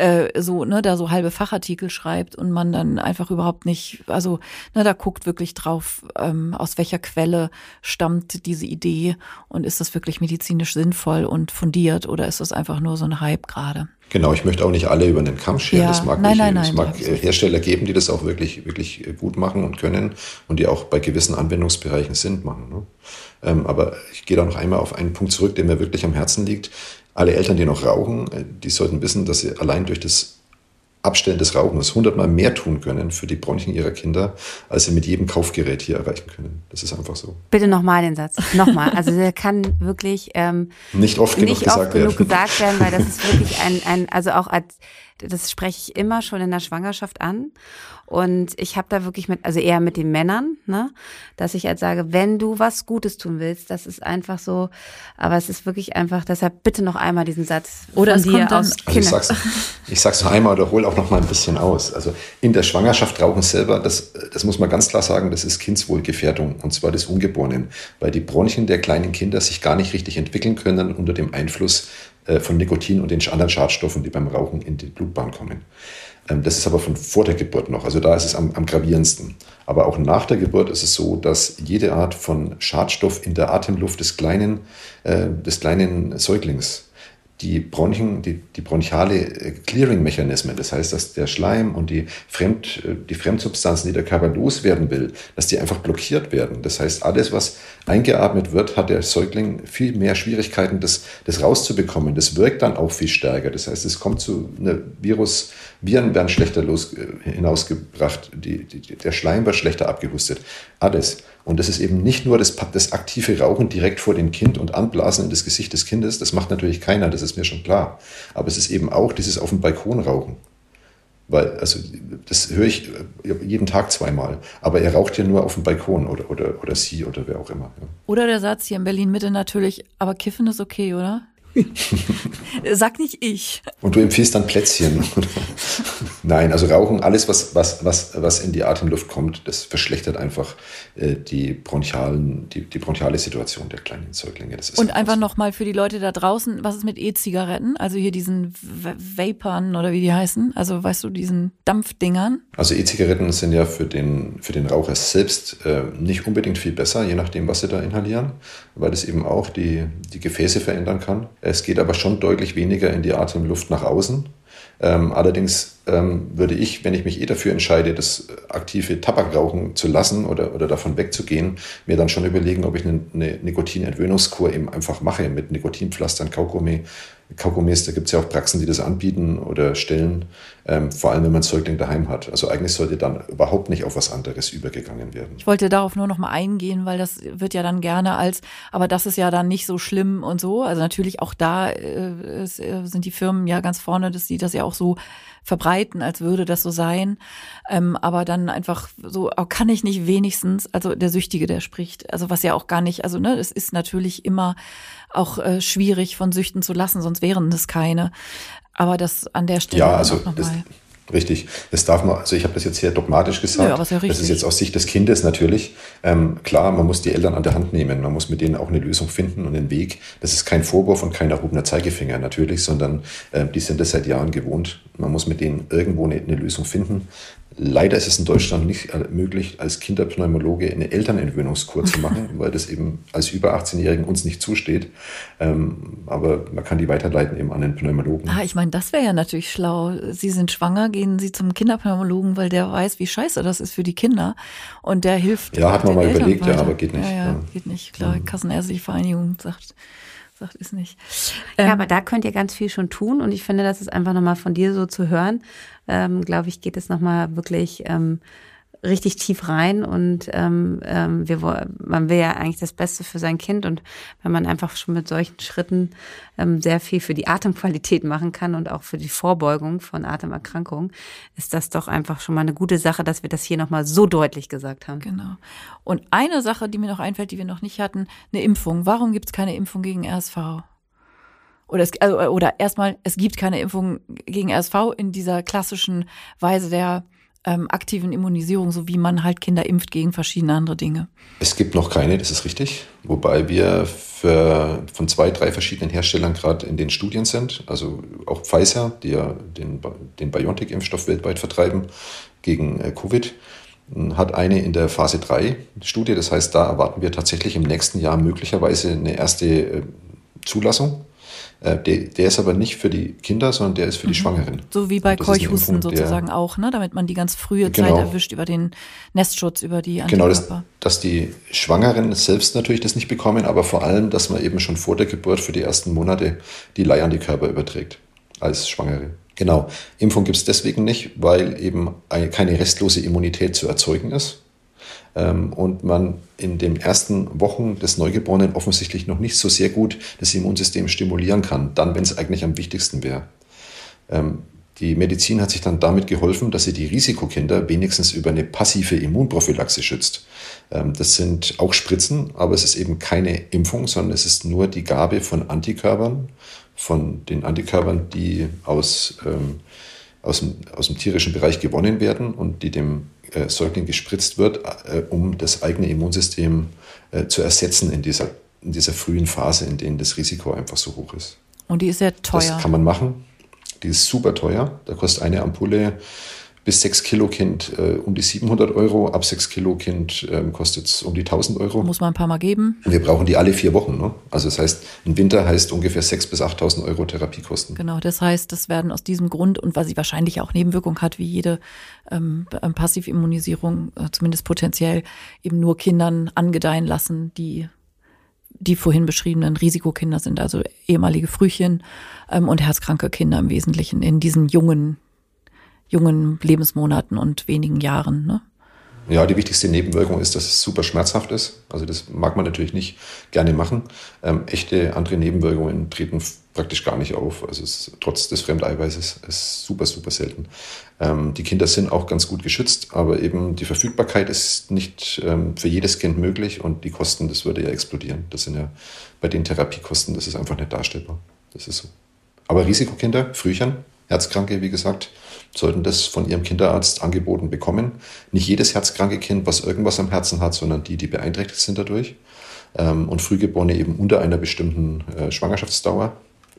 so, ne, da so halbe Fachartikel schreibt und man dann einfach überhaupt nicht, also, ne, da guckt wirklich drauf, aus welcher Quelle stammt diese Idee und ist das wirklich medizinisch sinnvoll und fundiert oder ist das einfach nur so ein Hype gerade? Genau, ich möchte auch nicht alle über den Kamm scheren. Ja, Es mag Hersteller geben, die das auch wirklich, wirklich gut machen und können und die auch bei gewissen Anwendungsbereichen Sinn machen. Ne? Aber ich gehe da noch einmal auf einen Punkt zurück, der mir wirklich am Herzen liegt. Alle Eltern, die noch rauchen, die sollten wissen, dass sie allein durch das Abstellen des Rauchens 100-mal mehr tun können für die Bronchien ihrer Kinder, als sie mit jedem Kaufgerät hier erreichen können. Das ist einfach so. Bitte nochmal den Satz. Nochmal. Also der kann wirklich nicht oft genug gesagt werden, weil das ist wirklich also auch das spreche ich immer schon in der Schwangerschaft an. Und ich habe da wirklich eher mit den Männern, ne, dass ich halt sage, wenn du was Gutes tun willst, das ist einfach so, aber es ist wirklich einfach, deshalb bitte noch einmal diesen Satz oder von dir aus Kinder. Also ich sag's noch einmal oder hole auch noch mal ein bisschen aus. Also in der Schwangerschaft rauchen selber, das muss man ganz klar sagen, das ist Kindswohlgefährdung und zwar des Ungeborenen, weil die Bronchien der kleinen Kinder sich gar nicht richtig entwickeln können unter dem Einfluss von Nikotin und den anderen Schadstoffen, die beim Rauchen in die Blutbahn kommen. Das ist aber von vor der Geburt noch. Also da ist es am gravierendsten. Aber auch nach der Geburt ist es so, dass jede Art von Schadstoff in der Atemluft des kleinen Säuglings die bronchiale Clearing-Mechanismen, das heißt, dass der Schleim und die Fremdsubstanzen, die der Körper loswerden will, dass die einfach blockiert werden. Das heißt, alles, was eingeatmet wird, hat der Säugling viel mehr Schwierigkeiten, das rauszubekommen. Das wirkt dann auch viel stärker. Das heißt, es kommt zu einer Viren werden schlechter hinausgebracht, der Schleim wird schlechter abgehustet. Alles. Und das ist eben nicht nur das aktive Rauchen direkt vor dem Kind und Anblasen in das Gesicht des Kindes. Das macht natürlich keiner, das ist mir schon klar. Aber es ist eben auch dieses auf dem Balkon rauchen. Weil, also, das höre ich jeden Tag zweimal. Aber er raucht ja nur auf dem Balkon oder sie oder wer auch immer. Ja. Oder der Satz hier in Berlin-Mitte natürlich, aber Kiffen ist okay, oder? Sag nicht ich. Und du empfiehlst dann Plätzchen. Nein, also Rauchen, alles, was in die Atemluft kommt, das verschlechtert einfach die bronchiale Situation der kleinen Säuglinge. Das ist und einfach nochmal für die Leute da draußen, was ist mit E-Zigaretten? Also hier diesen Vapern oder wie die heißen? Also weißt du, diesen Dampfdingern? Also E-Zigaretten sind ja für den Raucher selbst nicht unbedingt viel besser, je nachdem, was sie da inhalieren, weil das eben auch die Gefäße verändern kann. Es geht aber schon deutlich weniger in die Atemluft nach außen. Allerdings würde ich, wenn ich mich dafür entscheide, das aktive Tabakrauchen zu lassen oder davon wegzugehen, mir dann schon überlegen, ob ich eine Nikotinentwöhnungskur eben einfach mache mit Nikotinpflastern, Kaugummis. Da gibt es ja auch Praxen, die das anbieten oder stellen, vor allem wenn man Säugling daheim hat. Also eigentlich sollte dann überhaupt nicht auf was anderes übergegangen werden. Ich wollte darauf nur noch mal eingehen, weil das wird ja dann gerne aber das ist ja dann nicht so schlimm und so. Also natürlich auch da sind die Firmen ja ganz vorne, dass sie das ja auch so verbreiten, als würde das so sein. Aber dann einfach so, kann ich nicht wenigstens, also der Süchtige, der spricht, also was ja auch gar nicht, also es ist natürlich immer auch schwierig von Süchten zu lassen, sonst wären das keine. Aber das an der Stelle ja, also noch mal. Richtig, das darf man, also ich habe das jetzt sehr dogmatisch gesagt, aber ist ja richtig. Das ist jetzt aus Sicht des Kindes natürlich, klar, man muss die Eltern an der Hand nehmen, man muss mit denen auch eine Lösung finden und einen Weg. Das ist kein Vorwurf und kein erhobener Zeigefinger natürlich, sondern die sind das seit Jahren gewohnt. Man muss mit denen irgendwo eine Lösung finden. Leider ist es in Deutschland nicht möglich, als Kinderpneumologe eine Elternentwöhnungskur zu machen, weil das eben als über 18-Jährigen uns nicht zusteht. Aber man kann die weiterleiten eben an den Pneumologen. Ich meine, das wäre ja natürlich schlau. Sie sind schwanger, gehen Sie zum Kinderpneumologen, weil der weiß, wie scheiße das ist für die Kinder. Und der hilft. Ja, hat man mal überlegt, ja, aber geht nicht. Ja, geht nicht. Klar, Kassenärztliche Vereinigung sagt, ist nicht. Ja, aber da könnt ihr ganz viel schon tun. Und ich finde, das ist einfach nochmal von dir so zu hören. Glaube ich, geht es nochmal wirklich richtig tief rein. Und man will ja eigentlich das Beste für sein Kind. Und wenn man einfach schon mit solchen Schritten sehr viel für die Atemqualität machen kann und auch für die Vorbeugung von Atemerkrankungen, ist das doch einfach schon mal eine gute Sache, dass wir das hier nochmal so deutlich gesagt haben. Genau. Und eine Sache, die mir noch einfällt, die wir noch nicht hatten, eine Impfung. Warum gibt es keine Impfung gegen RSV? Oder erstmal, es gibt keine Impfung gegen RSV in dieser klassischen Weise der aktiven Immunisierung, so wie man halt Kinder impft gegen verschiedene andere Dinge. Es gibt noch keine, das ist richtig. Wobei wir von 2, 3 verschiedenen Herstellern gerade in den Studien sind. Also auch Pfizer, die ja den BioNTech-Impfstoff weltweit vertreiben gegen Covid, hat eine in der Phase 3 Studie. Das heißt, da erwarten wir tatsächlich im nächsten Jahr möglicherweise eine erste Zulassung. Der ist aber nicht für die Kinder, sondern der ist für die Schwangeren. So wie bei Keuchhusten sozusagen auch, ne? Damit man die ganz frühe Zeit erwischt über den Nestschutz, über die Antikörper. Genau, dass die Schwangeren selbst natürlich das nicht bekommen, aber vor allem, dass man eben schon vor der Geburt für die ersten Monate die Leihantikörper überträgt als Schwangere. Genau, Impfung gibt es deswegen nicht, weil eben keine restlose Immunität zu erzeugen ist. Und man in den ersten Wochen des Neugeborenen offensichtlich noch nicht so sehr gut das Immunsystem stimulieren kann, dann, wenn es eigentlich am wichtigsten wäre. Die Medizin hat sich dann damit geholfen, dass sie die Risikokinder wenigstens über eine passive Immunprophylaxe schützt. Das sind auch Spritzen, aber es ist eben keine Impfung, sondern es ist nur die Gabe von Antikörpern, von den Antikörpern, die aus dem tierischen Bereich gewonnen werden und die dem Säugling gespritzt wird, um das eigene Immunsystem zu ersetzen in dieser frühen Phase, in der das Risiko einfach so hoch ist. Und die ist sehr teuer. Das kann man machen. Die ist super teuer. Da kostet eine Ampulle bis 6 Kilo Kind um die 700 Euro. Ab 6 Kilo Kind kostet es um die 1000 Euro. Muss man ein paar Mal geben. Wir brauchen die alle 4 Wochen. Ne? Also das heißt, ein Winter heißt ungefähr 6.000 bis 8.000 Euro Therapiekosten. Genau, das heißt, das werden aus diesem Grund und weil sie wahrscheinlich auch Nebenwirkung hat, wie jede Passivimmunisierung, zumindest potenziell, eben nur Kindern angedeihen lassen, die vorhin beschriebenen Risikokinder sind, also ehemalige Frühchen und herzkranke Kinder im Wesentlichen in diesen jungen Lebensmonaten und wenigen Jahren. Ne? Ja, die wichtigste Nebenwirkung ist, dass es super schmerzhaft ist. Also das mag man natürlich nicht gerne machen. Echte andere Nebenwirkungen treten praktisch gar nicht auf. Also trotz des Fremdeiweißes ist super, super selten. Die Kinder sind auch ganz gut geschützt, aber eben die Verfügbarkeit ist nicht für jedes Kind möglich und die Kosten, das würde ja explodieren. Das sind ja bei den Therapiekosten, das ist einfach nicht darstellbar. Das ist so. Aber Risikokinder, Frühchen, Herzkranke, wie gesagt, sollten das von ihrem Kinderarzt angeboten bekommen. Nicht jedes herzkranke Kind, was irgendwas am Herzen hat, sondern die beeinträchtigt sind dadurch. Und Frühgeborene eben unter einer bestimmten Schwangerschaftsdauer.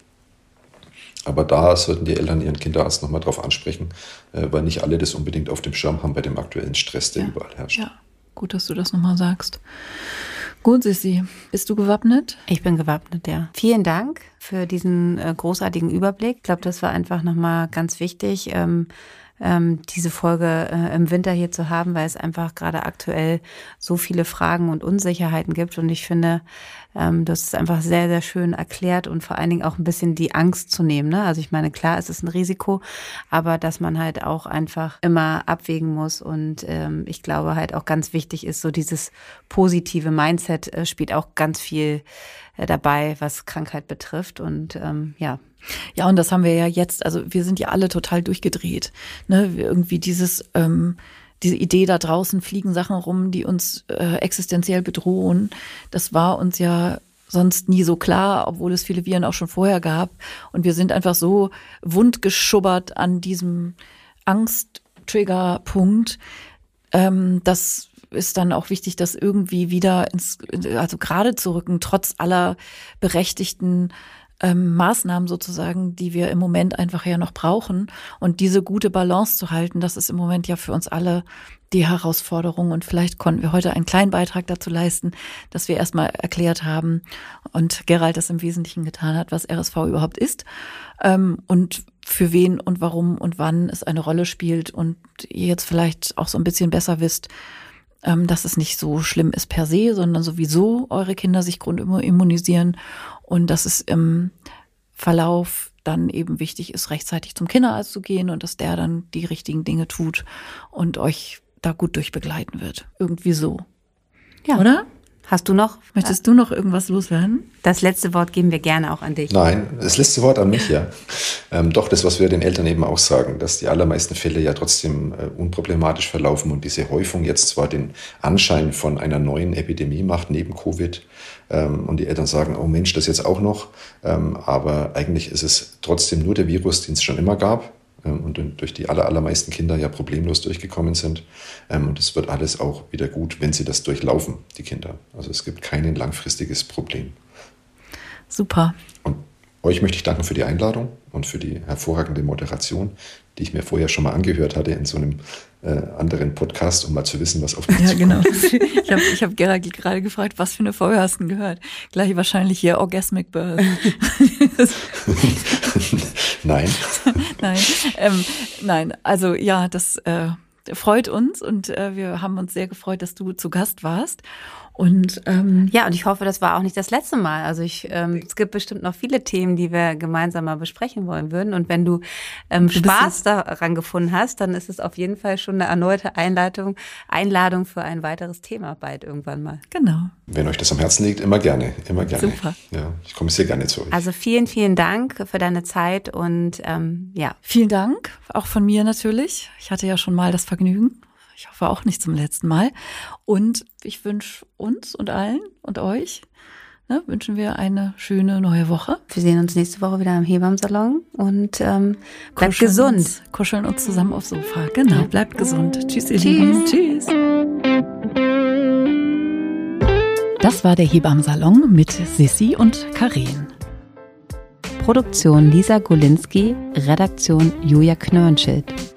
Aber da sollten die Eltern ihren Kinderarzt nochmal drauf ansprechen, weil nicht alle das unbedingt auf dem Schirm haben bei dem aktuellen Stress, der überall herrscht. Ja, gut, dass du das nochmal sagst. Gut, Sissi, bist du gewappnet? Ich bin gewappnet, ja. Vielen Dank für diesen großartigen Überblick. Ich glaube, das war einfach nochmal ganz wichtig, diese Folge im Winter hier zu haben, weil es einfach gerade aktuell so viele Fragen und Unsicherheiten gibt. Und ich finde, du hast es einfach sehr, sehr schön erklärt und vor allen Dingen auch ein bisschen die Angst zu nehmen. Ne? Also ich meine, klar, es ist ein Risiko, aber dass man halt auch einfach immer abwägen muss. Und ich glaube halt auch ganz wichtig ist, so dieses positive Mindset spielt auch ganz viel dabei, was Krankheit betrifft. Und ja. Ja, und das haben wir ja jetzt, also wir sind ja alle total durchgedreht. Ne? Irgendwie diese Idee, da draußen fliegen Sachen rum, die uns existenziell bedrohen, das war uns ja sonst nie so klar, obwohl es viele Viren auch schon vorher gab. Und wir sind einfach so wundgeschubbert an diesem Angsttriggerpunkt, dass ist dann auch wichtig, das irgendwie wieder also gerade zu rücken, trotz aller berechtigten Maßnahmen sozusagen, die wir im Moment einfach ja noch brauchen. Und diese gute Balance zu halten, das ist im Moment ja für uns alle die Herausforderung. Und vielleicht konnten wir heute einen kleinen Beitrag dazu leisten, dass wir erstmal erklärt haben und Gerald das im Wesentlichen getan hat, was RSV überhaupt ist und für wen und warum und wann es eine Rolle spielt. Und ihr jetzt vielleicht auch so ein bisschen besser wisst, dass es nicht so schlimm ist per se, sondern sowieso eure Kinder sich grundimmunisieren und dass es im Verlauf dann eben wichtig ist, rechtzeitig zum Kinderarzt zu gehen und dass der dann die richtigen Dinge tut und euch da gut durchbegleiten wird. Irgendwie so. Ja. Oder? Möchtest du noch irgendwas loswerden? Das letzte Wort geben wir gerne auch an dich. Nein, das letzte Wort an mich, ja. Doch, das, was wir den Eltern eben auch sagen, dass die allermeisten Fälle ja trotzdem unproblematisch verlaufen und diese Häufung jetzt zwar den Anschein von einer neuen Epidemie macht, neben Covid, und die Eltern sagen, oh Mensch, das jetzt auch noch, aber eigentlich ist es trotzdem nur der Virus, den es schon immer gab. Und durch die allermeisten Kinder ja problemlos durchgekommen sind. Und es wird alles auch wieder gut, wenn sie das durchlaufen, die Kinder. Also es gibt kein langfristiges Problem. Super. Und euch möchte ich danken für die Einladung und für die hervorragende Moderation, die ich mir vorher schon mal angehört hatte in so einem anderen Podcast, um mal zu wissen, was auf mich zukommt. Ja, genau. Ich hab Gerald gerade gefragt, was für eine Folge hast du denn gehört? Gleich wahrscheinlich hier Orgasmic Birth. Nein. Nein, also ja, das freut uns und wir haben uns sehr gefreut, dass du zu Gast warst. Und ja, und ich hoffe, das war auch nicht das letzte Mal. Also es gibt bestimmt noch viele Themen, die wir gemeinsam mal besprechen wollen würden. Und wenn du Spaß daran gefunden hast, dann ist es auf jeden Fall schon eine erneute Einladung für ein weiteres Thema bald irgendwann mal. Genau. Wenn euch das am Herzen liegt, immer gerne. Super. Ja, ich komme sehr gerne zu euch. Also vielen, vielen Dank für deine Zeit und ja. Vielen Dank, auch von mir natürlich. Ich hatte ja schon mal das Vergnügen. Ich hoffe auch nicht zum letzten Mal. Und ich wünsche uns und allen und euch, wünschen wir eine schöne neue Woche. Wir sehen uns nächste Woche wieder im Hebammensalon und bleibt gesund. Kuscheln uns zusammen aufs Sofa. Genau, bleibt gesund. Tschüss, ihr Lieben. Tschüss. Das war der Hebammensalon mit Sissi und Karin. Produktion Lisa Golinski, Redaktion Julia Knörnschild.